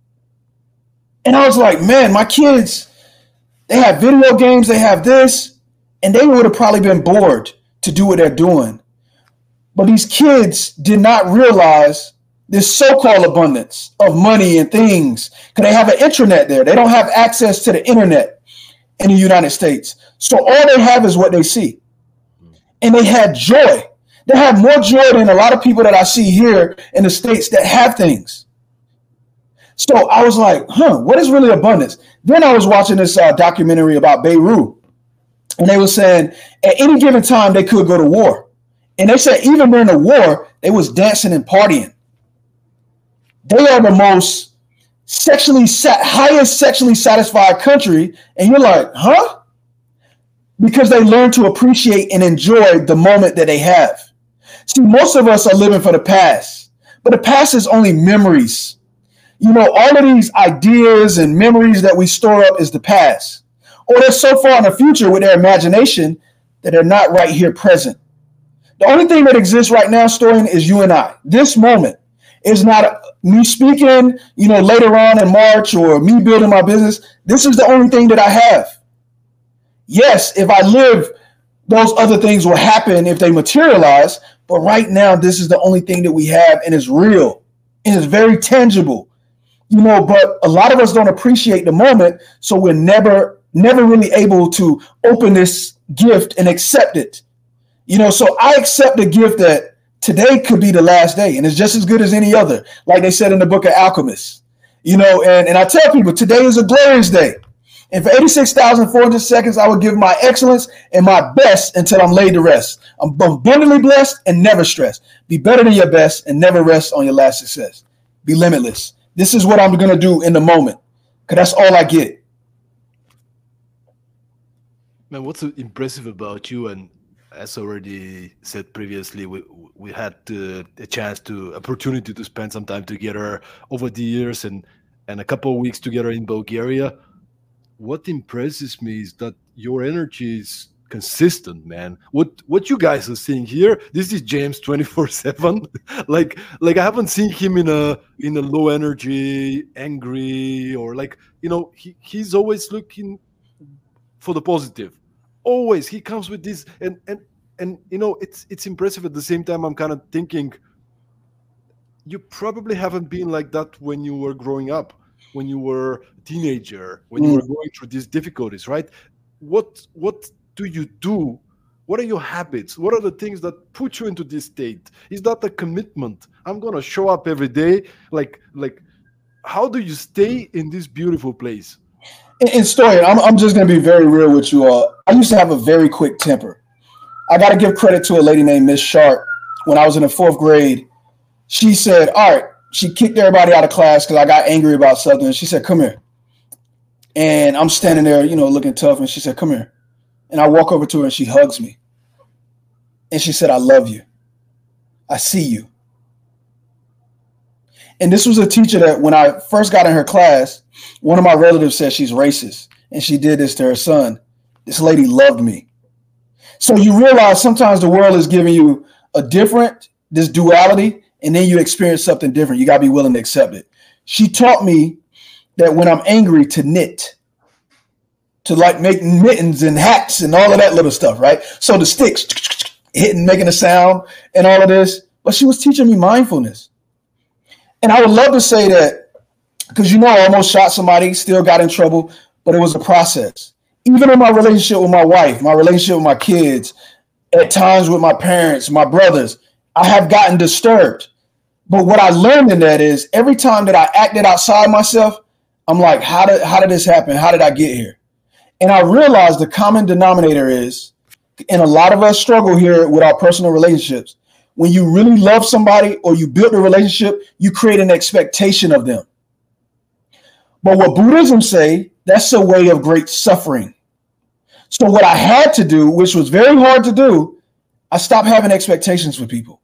And I was like, man, my kids, they have video games, they have this, and they would have probably been bored to do what they're doing. But these kids did not realize this so-called abundance of money and things, because they have an intranet there. They don't have access to the internet in the United States. So all they have is what they see. And they had joy. They have more joy than a lot of people that I see here in the States that have things. So I was like, huh, what is really abundance? Then I was watching this uh, documentary about Beirut. And they were saying at any given time they could go to war. And they said even during the war, they was dancing and partying. They are the most sexually, sa- highest sexually satisfied country. And you're like, huh? Because they learn to appreciate and enjoy the moment that they have. See, most of us are living for the past, but the past is only memories. You know, all of these ideas and memories that we store up is the past. Or they're so far in the future with their imagination that they're not right here present. The only thing that exists right now, Storian, is you and I. This moment is not me speaking, you know, later on in March or me building my business. This is the only thing that I have. Yes, if I live, those other things will happen if they materialize. But right now, this is the only thing that we have, and it's real and it's very tangible. You know, but a lot of us don't appreciate the moment, so we're never never really able to open this gift and accept it. You know, so I accept the gift that today could be the last day, and it's just as good as any other, like they said in the book of Alchemist. You know, and, and I tell people today is a glorious day. And for eighty-six thousand four hundred seconds, I will give my excellence and my best until I'm laid to rest. I'm abundantly blessed and never stressed. Be better than your best and never rest on your last success. Be limitless. This is what I'm going to do in the moment, because that's all I get. Man, what's impressive about you, and as already said previously, we we had uh, a chance to opportunity to spend some time together over the years, and and a couple of weeks together in Bulgaria. What impresses me is that your energy is consistent, man. What what you guys are seeing here, this is James twenty-four seven. like like I haven't seen him in a in a low energy, angry, or like, you know, he, he's always looking for the positive. Always he comes with this, and and and you know, it's it's impressive. At the same time, I'm kind of thinking you probably haven't been like that when you were growing up, when you were a teenager, when mm. you were going through these difficulties, right? What what do you do? What are your habits? What are the things that put you into this state? Is that a commitment? I'm gonna show up every day. Like like, how do you stay in this beautiful place? In story, I'm, I'm just going to be very real with you all. I used to have a very quick temper. I got to give credit to a lady named Miss Sharp. When I was in the fourth grade, she said, all right, she kicked everybody out of class because I got angry about something. She said, come here. And I'm standing there, you know, looking tough. And she said, come here. And I walk over to her and she hugs me. And she said, I love you. I see you. And this was a teacher that when I first got in her class, one of my relatives said she's racist, and she did this to her son. This lady loved me. So you realize sometimes the world is giving you a different, this duality, and then you experience something different. You got to be willing to accept it. She taught me that when I'm angry, to knit, to like make mittens and hats and all of that little stuff, right? So the sticks hitting, making a sound and all of this. But she was teaching me mindfulness. And I would love to say that, because, you know, I almost shot somebody, still got in trouble, but it was a process. Even in my relationship with my wife, my relationship with my kids, at times with my parents, my brothers, I have gotten disturbed. But what I learned in that is every time that I acted outside myself, I'm like, how did, how did this happen? How did I get here? And I realized the common denominator is, and a lot of us struggle here with our personal relationships, when you really love somebody or you build a relationship, you create an expectation of them. But what Buddhism say, that's a way of great suffering. So what I had to do, which was very hard to do, I stopped having expectations with people.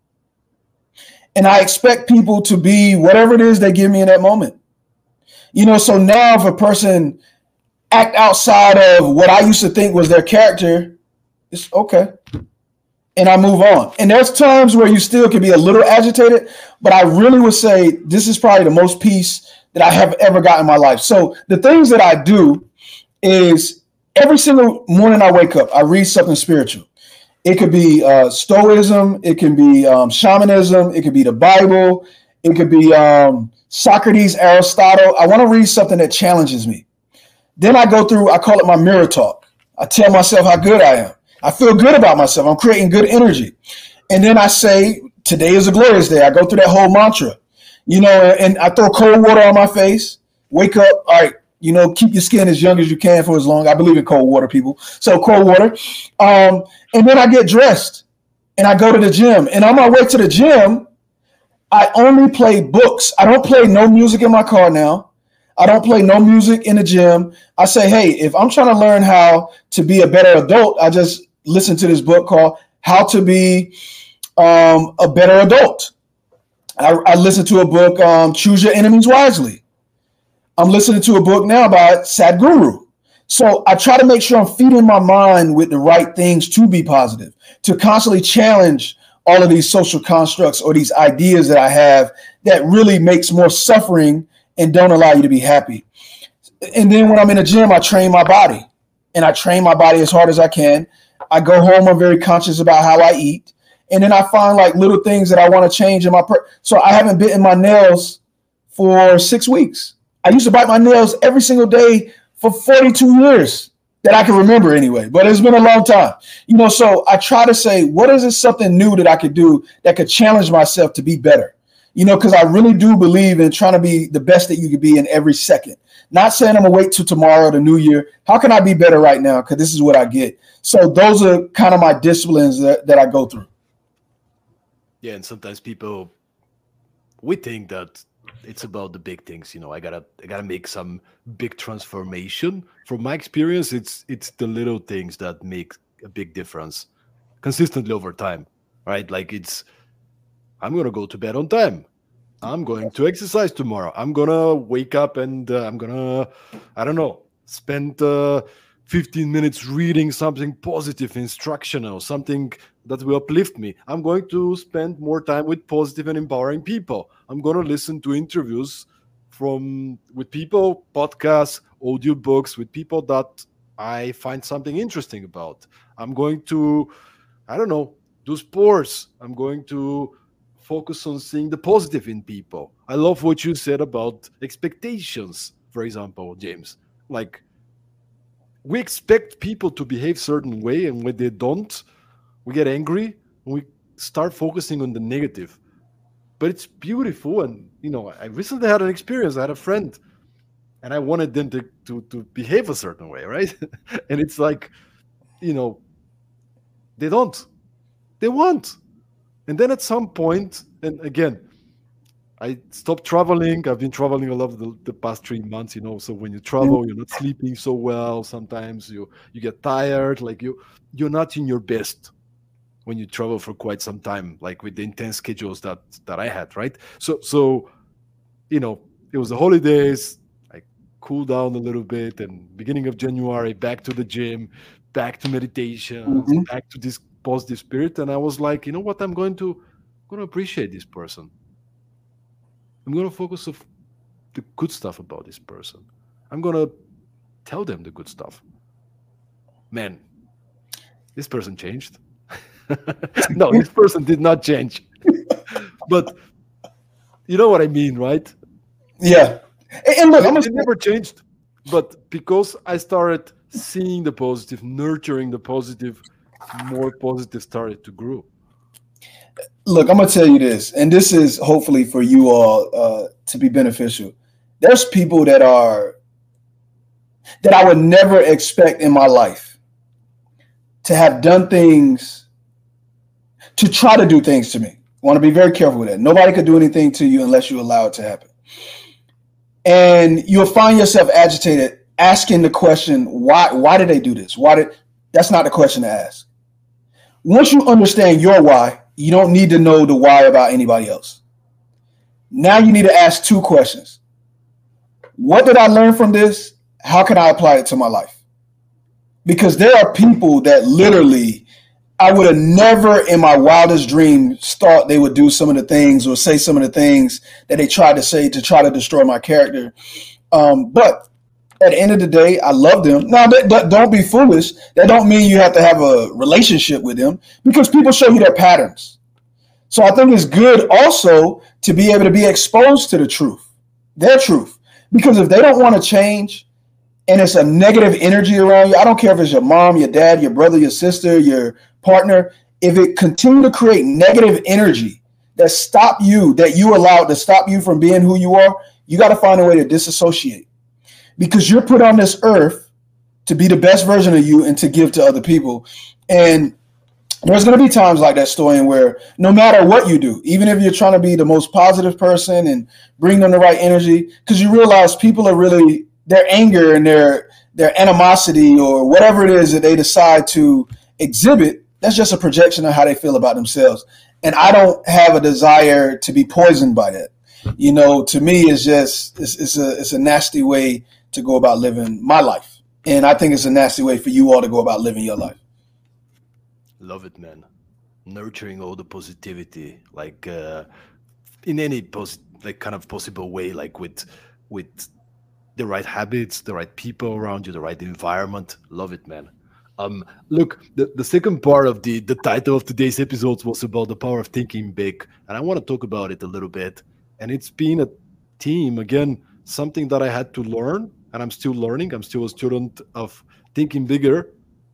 And I expect people to be whatever it is they give me in that moment. You know, so now if a person act outside of what I used to think was their character, it's okay. And I move on. And there's times where you still can be a little agitated, but I really would say this is probably the most peace that I have ever got in my life. So the things that I do is every single morning I wake up, I read something spiritual. It could be uh, Stoicism. It can be um, shamanism. It could be the Bible. It could be um, Socrates, Aristotle. I want to read something that challenges me. Then I go through, I call it my mirror talk. I tell myself how good I am. I feel good about myself. I'm creating good energy. And then I say, today is a glorious day. I go through that whole mantra, you know, and I throw cold water on my face, wake up. All right. You know, keep your skin as young as you can for as long. I believe in cold water, people. So cold water. Um, and then I get dressed and I go to the gym. And on my way to the gym, I only play books. I don't play no music in my car now. I don't play no music in the gym. I say, hey, if I'm trying to learn how to be a better adult, I just listen to this book called How to Be um, a Better Adult. I, I listened to a book, um, Choose Your Enemies Wisely. I'm listening to a book now by Sadhguru. So I try to make sure I'm feeding my mind with the right things to be positive, to constantly challenge all of these social constructs or these ideas that I have that really makes more suffering and don't allow you to be happy. And then when I'm in the gym, I train my body and I train my body as hard as I can. I go home, I'm very conscious about how I eat. And then I find like little things that I want to change in my, per- so I haven't bitten my nails for six weeks. I used to bite my nails every single day for forty-two years. that I can remember anyway, but it's been a long time. You know, so I try to say, what is it something new that I could do that could challenge myself to be better? You know, because I really do believe in trying to be the best that you could be in every second. Not saying I'm going to wait till tomorrow, the new year. How can I be better right now? Because this is what I get. So those are kind of my disciplines that, that I go through. Yeah, and sometimes people, we think that it's about the big things. You know, I gotta, I gotta make some big transformation. From my experience, it's it's the little things that make a big difference consistently over time, right? Like it's, I'm gonna go to bed on time. I'm going to exercise tomorrow. I'm gonna wake up and uh, I'm gonna, I don't know, spend uh, fifteen minutes reading something positive, instructional, something that will uplift me. I'm going to spend more time with positive and empowering people. I'm gonna listen to interviews from with people, podcasts, audiobooks with people that I find something interesting about. I'm going to, I don't know, do sports. I'm going to focus on seeing the positive in people. I love what you said about expectations, for example, James. Like, we expect people to behave certain way, and when they don't, we get angry and we start focusing on the negative. But it's beautiful. And, you know, I recently had an experience. I had a friend and I wanted them to, to, to behave a certain way, right? And it's like, you know, they don't. They want. And then at some point, and again, I stopped traveling. I've been traveling a lot the, the past three months, you know. So when you travel, you're not sleeping so well. Sometimes you you get tired. Like you you're not in your best when you travel for quite some time, like with the intense schedules that that I had, right? So so you know, it was the holidays. I cooled down a little bit, and beginning of January, back to the gym, back to meditations, Mm-hmm. back to this positive spirit. And I was like, you know what? I'm going to going to appreciate this person. I'm going to focus on the good stuff about this person. I'm going to tell them the good stuff. Man, this person changed. No, this person did not change. But you know what I mean, right? Yeah. And, and look, It, I'm it gonna, never changed. But because I started seeing the positive, nurturing the positive, more positive started to grow. look, I'm gonna tell you this, and this is hopefully for you all uh, to be beneficial. There's people that are that I would never expect in my life to have done things, to try to do things to me. I want to be very careful with that. Nobody could do anything to you unless you allow it to happen. And you'll find yourself agitated, asking the question, why, why did they do this? Why did that's not the question to ask. Once you understand your why, you don't need to know the why about anybody else. Now you need to ask two questions. What did I learn from this? How can I apply it to my life? Because there are people that literally I would have never in my wildest dreams thought they would do some of the things or say some of the things that they tried to say to try to destroy my character. Um, but at the end of the day, I love them. Now, that, that, don't be foolish. That don't mean you have to have a relationship with them, because people show you their patterns. So I think it's good also to be able to be exposed to the truth, their truth. Because if they don't want to change and it's a negative energy around you, I don't care if it's your mom, your dad, your brother, your sister, your partner, if it continue to create negative energy that stop you, that you allowed to stop you from being who you are, you got to find a way to disassociate. Because you're put on this earth to be the best version of you and to give to other people. And there's going to be times like that, Stoyan, where no matter what you do, even if you're trying to be the most positive person and bring them the right energy, because you realize people are really, their anger and their their animosity or whatever it is that they decide to exhibit, that's just a projection of how they feel about themselves. And I don't have a desire to be poisoned by that. You know, to me, it's just, it's, it's a it's a nasty way to go about living my life. And I think it's a nasty way for you all to go about living your life. Love it, man. Nurturing all the positivity, like uh, in any pos- like kind of possible way, like with with the right habits, the right people around you, the right environment. Love it, man. Um, look, the, the second part of the the title of today's episode was about the power of thinking big, and I want to talk about it a little bit. And it's been a theme again, something that I had to learn, and I'm still learning. I'm still a student of thinking bigger.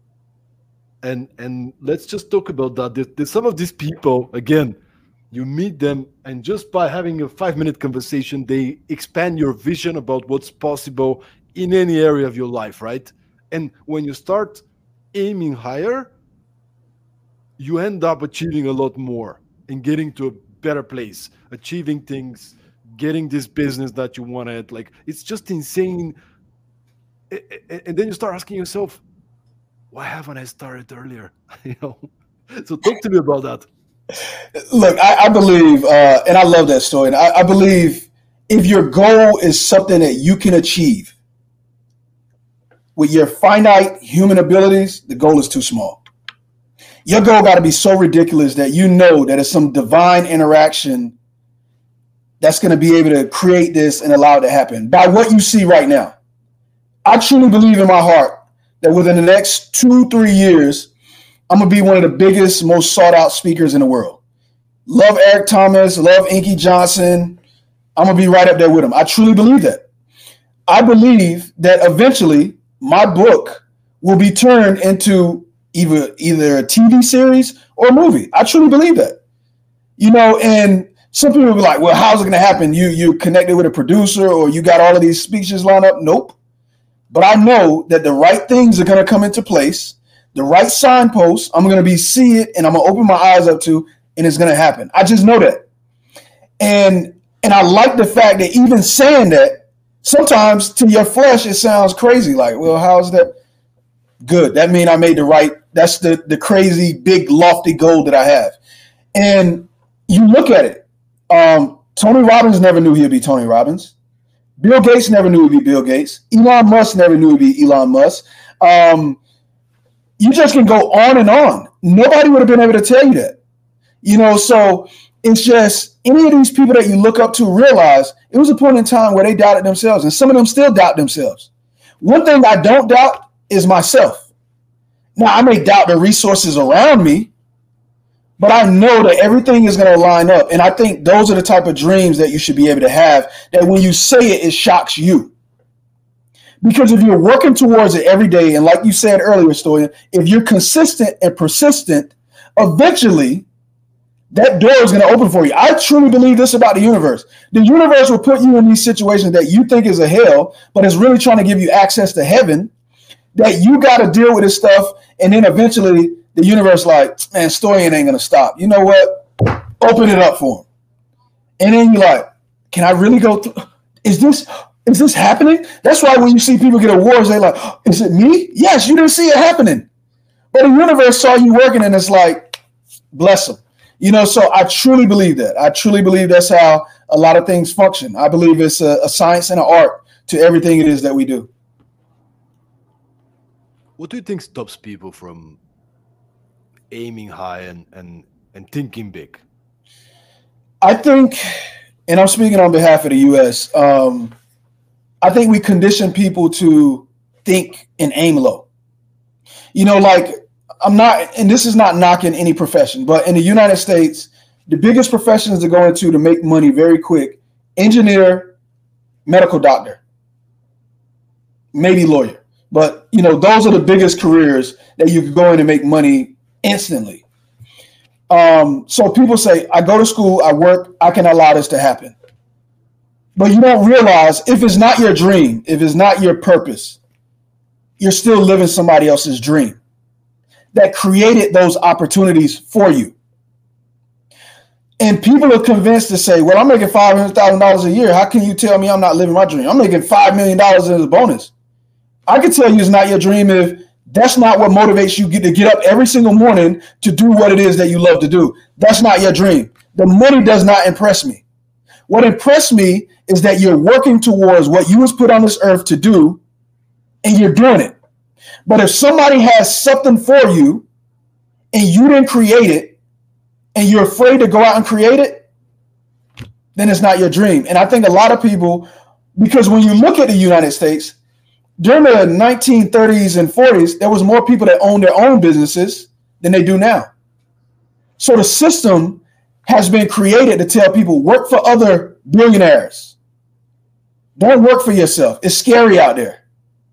And and let's just talk about that. There's, there's some of these people, again, you meet them, and just by having a five minute conversation, they expand your vision about what's possible in any area of your life, right? And when you start aiming higher, you end up achieving a lot more and getting to a better place, achieving things, getting this business that you wanted. Like, it's just insane. And then you start asking yourself, why haven't I started earlier? You know. So talk to me about that. Look, I, I believe, uh, and I love that story. And I, I believe if your goal is something that you can achieve with your finite human abilities, the goal is too small. Your goal got to be so ridiculous that you know that it's some divine interaction that's going to be able to create this and allow it to happen by what you see right now. I truly believe in my heart that within the next two, three years, I'm going to be one of the biggest, most sought out speakers in the world. Love Eric Thomas, love Inky Johnson. I'm going to be right up there with them. I truly believe that. I believe that eventually my book will be turned into either, either a T V series or a movie. I truly believe that. You know, and some people will be like, well, how's it going to happen? You, you connected with a producer or you got all of these speeches lined up? Nope. But I know that the right things are going to come into place, the right signposts I'm going to be see it and I'm going to open my eyes up to, and it's going to happen. I just know that. And and I like the fact that even saying that, sometimes to your flesh, it sounds crazy. Like, well, how's that? Good. That means I made the right. That's the, the crazy, big, lofty goal that I have. And you look at it. Um, Tony Robbins never knew he'd be Tony Robbins. Bill Gates never knew he'd be Bill Gates. Elon Musk never knew he'd be Elon Musk. Um, you just can go on and on. Nobody would have been able to tell you that. You know, so it's just any of these people that you look up to realize it was a point in time where they doubted themselves, and some of them still doubt themselves. One thing I don't doubt is myself. Now, I may doubt the resources around me, but I know that everything is going to line up. And I think those are the type of dreams that you should be able to have, that when you say it, it shocks you. Because if you're working towards it every day, and like you said earlier, Stoyan, if you're consistent and persistent, eventually that door is going to open for you. I truly believe this about the universe. The universe will put you in these situations that you think is a hell, but it's really trying to give you access to heaven, that you got to deal with this stuff. And then eventually the universe like, man, Stoyan ain't going to stop. You know what? Open it up for him. And then you're like, can I really go through? Is this, is this happening? That's why when you see people get awards, they're like, oh, is it me? Yes, you didn't see it happening. But the universe saw you working, and it's like, bless them. You know, so I truly believe that. I truly believe that's how a lot of things function. I believe it's a, a science and an art to everything it is that we do. What do you think stops people from aiming high and, and, and thinking big? I think, and I'm speaking on behalf of the U S, um, I think we condition people to think and aim low. You know, like, I'm not, and this is not knocking any profession, but in the United States, the biggest professions to go into to make money very quick: engineer, medical doctor, maybe lawyer. But, you know, those are the biggest careers that you could go in and make money instantly. Um, so people say, I go to school, I work, I can allow this to happen. But you don't realize, if it's not your dream, if it's not your purpose, you're still living somebody else's dream that created those opportunities for you. And people are convinced to say, well, I'm making five hundred thousand dollars a year. How can you tell me I'm not living my dream? I'm making five million dollars as a bonus. I can tell you it's not your dream if that's not what motivates you to get up every single morning to do what it is that you love to do. That's not your dream. The money does not impress me. What impressed me is that you're working towards what you was put on this earth to do, and you're doing it. But if somebody has something for you and you didn't create it, and you're afraid to go out and create it, then it's not your dream. And I think a lot of people, because when you look at the United States, during the nineteen thirties and forties, there was more people that owned their own businesses than they do now. So the system has been created to tell people, work for other billionaires. Don't work for yourself. It's scary out there.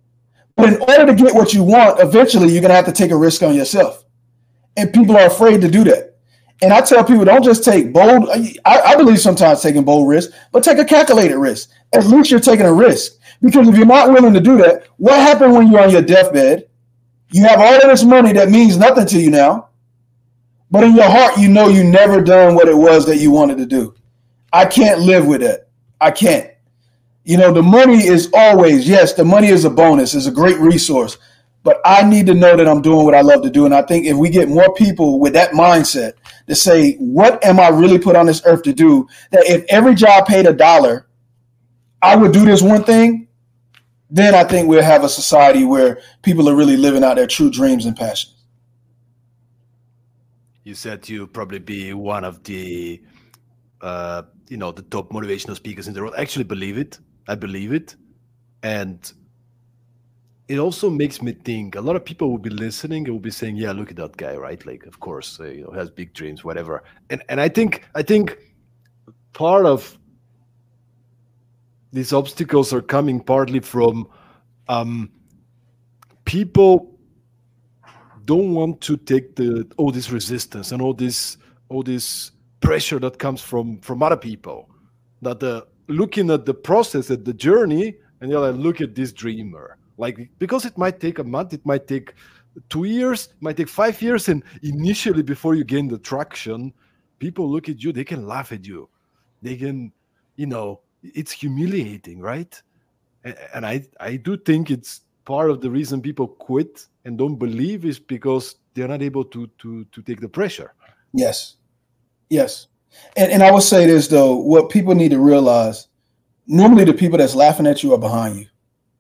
But in order to get what you want, eventually you're going to have to take a risk on yourself. And people are afraid to do that. And I tell people, don't just take bold. I, I believe sometimes taking bold risks, but take a calculated risk. At least you're taking a risk. Because if you're not willing to do that, what happened when you're on your deathbed? You have all of this money that means nothing to you now. But in your heart, you know you never done what it was that you wanted to do. I can't live with that. I can't. You know, the money is always, yes, the money is a bonus, is a great resource. But I need to know that I'm doing what I love to do. And I think if we get more people with that mindset to say, what am I really put on this earth to do? That if every job paid a dollar, I would do this one thing. Then I think we'll have a society where people are really living out their true dreams and passions. You said you probably be one of the, uh, you know, the top motivational speakers in the world. I actually believe it. I believe it. And it also makes me think a lot of people will be listening and will be saying, yeah, look at that guy, right? Like, of course, uh, you know, has big dreams, whatever. And and I think I think part of these obstacles are coming partly from um, people don't want to take the all this resistance and all this all this pressure that comes from from other people. That the looking at the process, at the journey, and you're like, look at this dreamer. Like, because it might take a month, it might take two years, it might take five years, and initially before you gain the traction, people look at you, they can laugh at you. They can, you know, it's humiliating, right? And, and I, I do think it's part of the reason people quit and don't believe is because they're not able to to to take the pressure. Yes, yes. And, and I would say this, though, what people need to realize, normally the people that's laughing at you are behind you.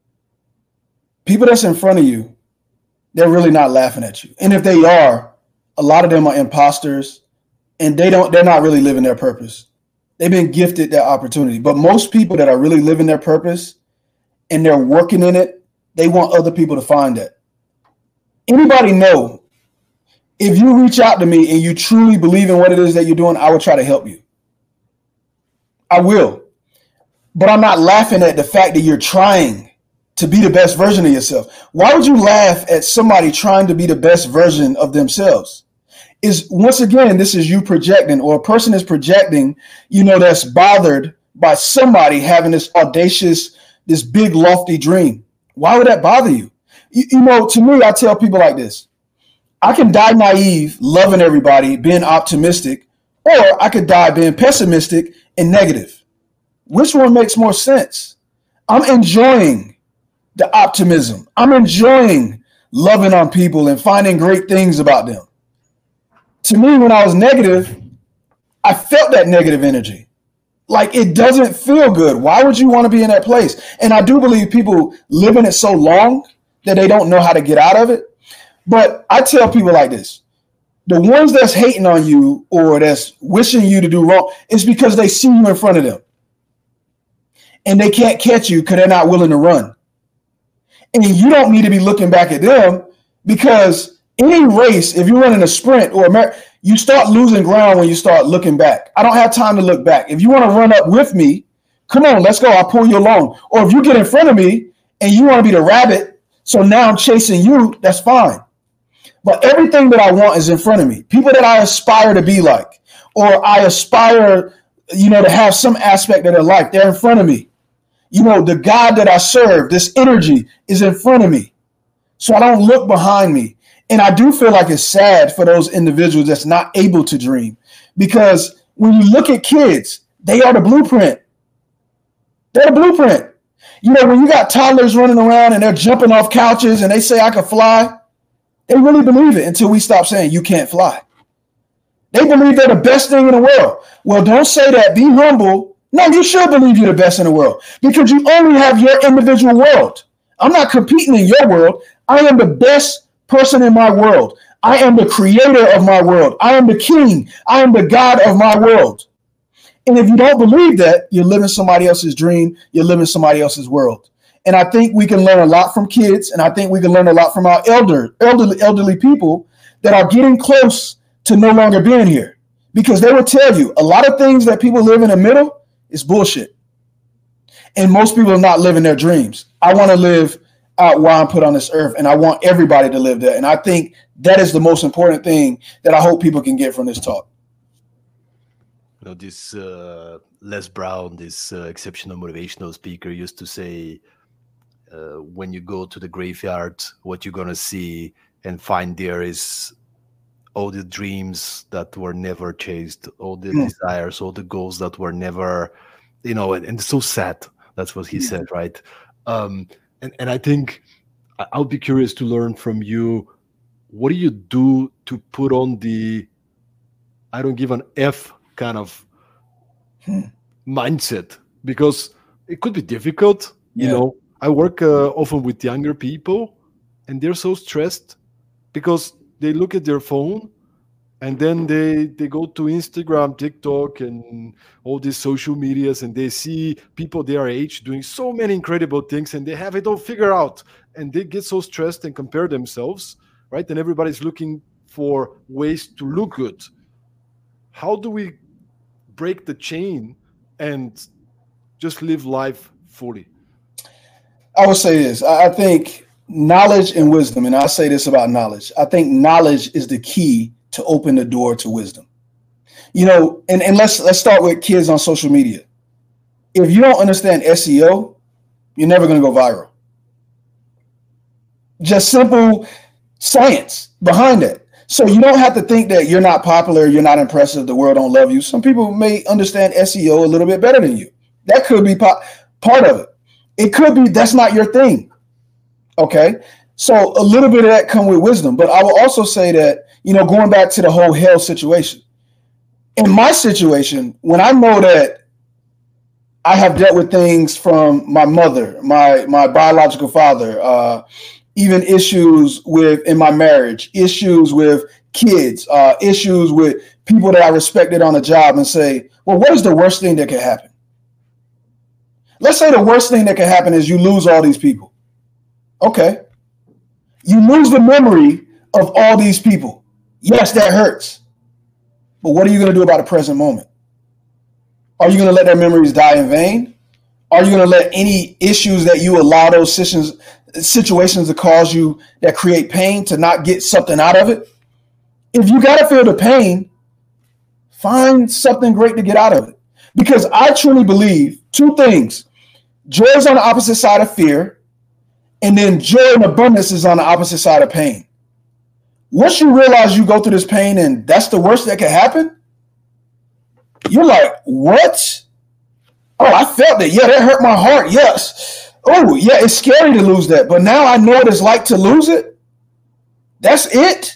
People that's in front of you, they're really not laughing at you. And if they are, a lot of them are imposters and they don't, they're not really living their purpose. They've been gifted that opportunity. But most people that are really living their purpose and they're working in it, they want other people to find that. Anybody know, if you reach out to me and you truly believe in what it is that you're doing, I will try to help you. I will. But I'm not laughing at the fact that you're trying to be the best version of yourself. Why would you laugh at somebody trying to be the best version of themselves? Is once again, this is you projecting, or a person is projecting, you know, that's bothered by somebody having this audacious, this big lofty dream. Why would that bother you? You, you know, to me, I tell people like this. I can die naive, loving everybody, being optimistic, or I could die being pessimistic and negative. Which one makes more sense? I'm enjoying the optimism. I'm enjoying loving on people and finding great things about them. To me, when I was negative, I felt that negative energy. Like, it doesn't feel good. Why would you want to be in that place? And I do believe people live in it so long that they don't know how to get out of it. But I tell people like this. The ones that's hating on you or that's wishing you to do wrong, it's because they see you in front of them. And they can't catch you because they're not willing to run. And you don't need to be looking back at them, because any race, if you're running a sprint or a marathon, you start losing ground when you start looking back. I don't have time to look back. If you want to run up with me, come on, let's go. I'll pull you along. Or if you get in front of me and you want to be the rabbit, so now I'm chasing you, that's fine. But everything that I want is in front of me. People that I aspire to be like, or I aspire, you know, to have some aspect of their life, they're in front of me. You know, the God that I serve, this energy is in front of me. So I don't look behind me. And I do feel like it's sad for those individuals that's not able to dream, because when you look at kids, they are the blueprint. They're the blueprint. You know, when you got toddlers running around and they're jumping off couches and they say, I can fly, they really believe it until we stop saying you can't fly. They believe they're the best thing in the world. Well, don't say that. Be humble. No, you should believe you're the best in the world, because you only have your individual world. I'm not competing in your world. I am the best person in my world. I am the creator of my world. I am the king. I am the God of my world. And if you don't believe that, you're living somebody else's dream. You're living somebody else's world. And I think we can learn a lot from kids. And I think we can learn a lot from our elder, elderly, elderly people that are getting close to no longer being here, because they will tell you a lot of things that people live in the middle is bullshit. And most people are not living their dreams. I want to live out why I'm put on this earth, and I want everybody to live there. And I think that is the most important thing that I hope people can get from this talk. You know, this uh, Les Brown, this uh, exceptional motivational speaker, used to say, uh, when you go to the graveyard, what you're gonna see and find there is all the dreams that were never chased, all the mm. desires, all the goals that were never, you know, and, and it's so sad. That's what he yeah. said, right? Um, and, and I think I'll be curious to learn from you. What do you do to put on the I don't give an F kind of hmm. mindset? Because it could be difficult. Yeah. You know, I work uh, often with younger people, and they're so stressed because they look at their phone and then they they go to Instagram, TikTok, and all these social medias, and they see people their age doing so many incredible things, and they have it all figured out, and they get so stressed and compare themselves, right? And everybody's looking for ways to look good. How do we break the chain and just live life fully? I would say this. I think knowledge and wisdom, and I say this about knowledge, I think knowledge is the key to open the door to wisdom. You know, and, and let's let's start with kids on social media. If you don't understand S E O, you're never going to go viral. Just simple science behind it. So you don't have to think that you're not popular, you're not impressive, the world don't love you. Some people may understand S E O a little bit better than you. That could be po- part of it. It could be that's not your thing. Okay. So a little bit of that come with wisdom. But I will also say that, you know, going back to the whole health situation, in my situation, when I know that I have dealt with things from my mother, my, my biological father, uh, even issues with in my marriage, issues with kids, uh, issues with people that I respected on a job, and say, well, what is the worst thing that could happen? Let's say the worst thing that could happen is you lose all these people. Okay. You lose the memory of all these people. Yes, that hurts. But what are you going to do about the present moment? Are you going to let their memories die in vain? Are you going to let any issues that you allow those situations, situations to cause you that create pain to not get something out of it? If you got to feel the pain, find something great to get out of it. Because I truly believe two things. Joy is on the opposite side of fear, and then joy and abundance is on the opposite side of pain. Once you realize you go through this pain and that's the worst that can happen, you're like, what? Oh, I felt it. Yeah, that hurt my heart. Yes. Oh, yeah, it's scary to lose that. But now I know what it's like to lose it. That's it.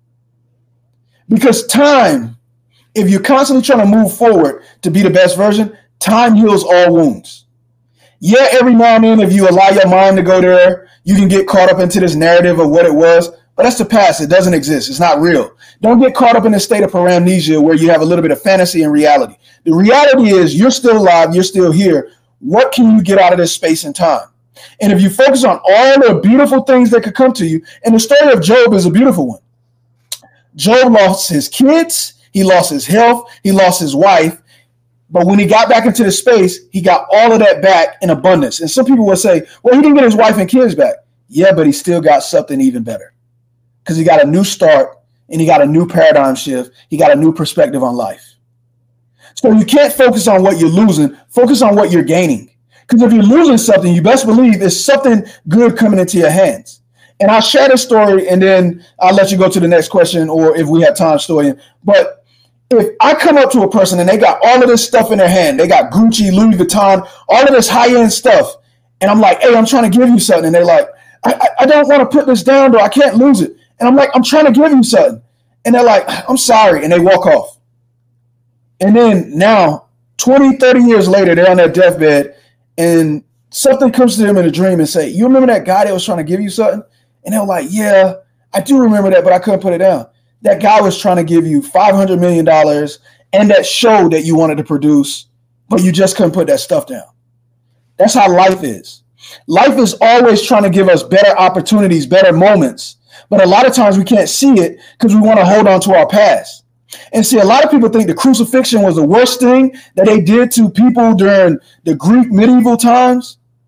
Because time, if you're constantly trying to move forward to be the best version, time heals all wounds. Yeah, every now and then, if you allow your mind to go there, you can get caught up into this narrative of what it was. But that's the past. It doesn't exist. It's not real. Don't get caught up in a state of paramnesia where you have a little bit of fantasy and reality. The reality is you're still alive. You're still here. What can you get out of this space and time? And if you focus on all the beautiful things that could come to you, and the story of Job is a beautiful one. Job lost his kids. He lost his health. He lost his wife. But when he got back into the space, he got all of that back in abundance. And some people will say, well, he didn't get his wife and kids back. Yeah, but he still got something even better. Because he got a new start and he got a new paradigm shift. He got a new perspective on life. So you can't focus on what you're losing. Focus on what you're gaining. Because if you're losing something, you best believe there's something good coming into your hands. And I'll share this story and then I'll let you go to the next question, or if we have time, story. But if I come up to a person and they got all of this stuff in their hand, they got Gucci, Louis Vuitton, all of this high-end stuff, and I'm like, hey, I'm trying to give you something. And they're like, I, I, I don't want to put this down, though. I can't lose it. And I'm like, I'm trying to give you something. And they're like, I'm sorry. And they walk off. And then now, twenty, thirty years later, they're on their deathbed, and something comes to them in a dream and say, you remember that guy that was trying to give you something? And they're like, yeah, I do remember that, but I couldn't put it down. That guy was trying to give you five hundred million dollars and that show that you wanted to produce, but you just couldn't put that stuff down. That's how life is. Life is always trying to give us better opportunities, better moments. But a lot of times we can't see it because we want to hold on to our past. And see, a lot of people think the crucifixion was the worst thing that they did to people during the Greek medieval times.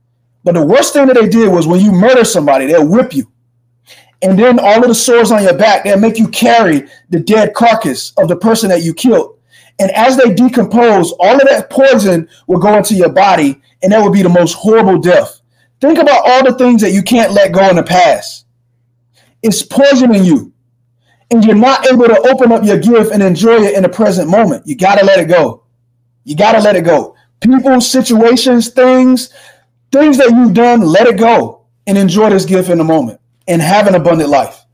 But the worst thing that they did was when you murder somebody, they'll whip you. And then all of the sores on your back, they'll make you carry the dead carcass of the person that you killed. And as they decompose, all of that poison will go into your body, and that would be the most horrible death. Think about all the things that you can't let go in the past. It's poisoning you, and you're not able to open up your gift and enjoy it in the present moment. You got to let it go. You got to let it go. People, situations, things, things that you've done, let it go and enjoy this gift in the moment and have an abundant life.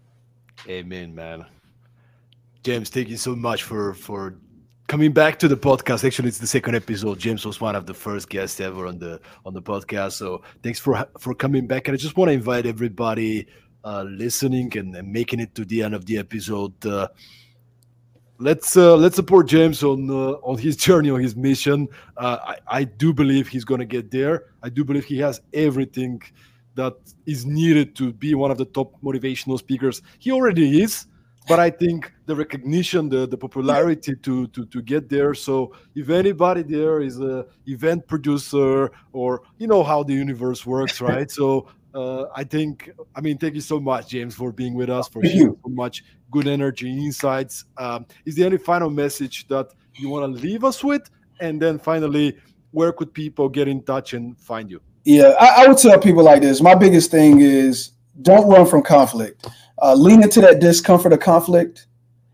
Amen, man. James, thank you so much for for coming back to the podcast. Actually, it's the second episode. James was one of the first guests ever on the on the podcast. So thanks for for coming back. And I just want to invite everybody uh, listening and, and making it to the end of the episode. Uh, let's uh, let's support James on uh, on his journey, on his mission. Uh, I, I do believe he's going to get there. I do believe he has everything that is needed to be one of the top motivational speakers. He already is, but I think the recognition, the, the popularity to, to to get there. So if anybody there is a event producer, or you know how the universe works, right? So uh, I think, I mean, thank you so much, James, for being with us, for sharing so much good energy, insights. Um, is there any final message that you want to leave us with? And then finally, where could people get in touch and find you? Yeah, I, I would tell people like this. My biggest thing is don't run from conflict. Uh, lean into that discomfort of conflict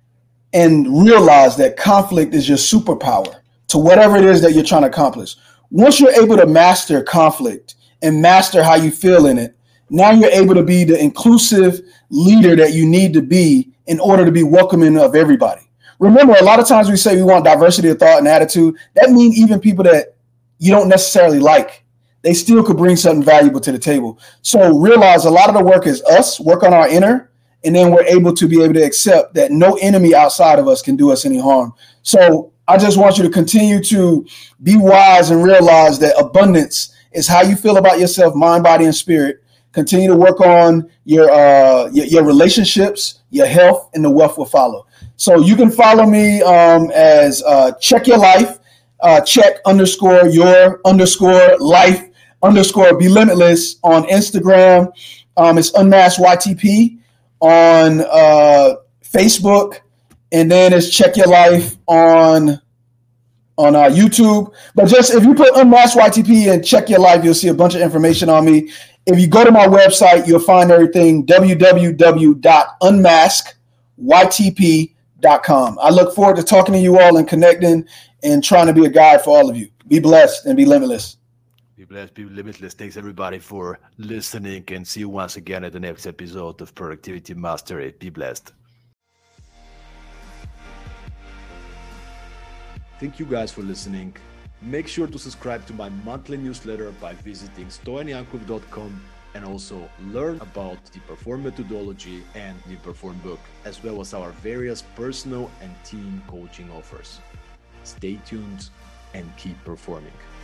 and realize that conflict is your superpower to whatever it is that you're trying to accomplish. Once you're able to master conflict and master how you feel in it, now you're able to be the inclusive leader that you need to be in order to be welcoming of everybody. Remember, a lot of times we say we want diversity of thought and attitude. That means even people that you don't necessarily like, they still could bring something valuable to the table. So realize a lot of the work is us, work on our inner, and then we're able to be able to accept that no enemy outside of us can do us any harm. So I just want you to continue to be wise and realize that abundance is how you feel about yourself, mind, body, and spirit. Continue to work on your, uh, your, your relationships, your health, and the wealth will follow. So you can follow me um, as uh, Check Your Life, uh, check underscore your underscore life underscore be limitless on Instagram. Um, it's Unmasked Y T P on uh, Facebook, and then it's Check Your Life on on uh, YouTube. But just if you put Unmasked Y T P and Check Your Life, you'll see a bunch of information on me. If you go to my website, you'll find everything, w w w dot unmask y t p dot com. I look forward to talking to you all and connecting and trying to be a guide for all of you. Be blessed and be limitless. Be blessed, be limitless. Thanks everybody for listening, and see you once again at the next episode of Productivity Mastery. Be blessed. Thank you guys for listening. Make sure to subscribe to my monthly newsletter by visiting stoyan yankov dot com, and also learn about the Perform methodology and the Perform book, as well as our various personal and team coaching offers. Stay tuned and keep performing.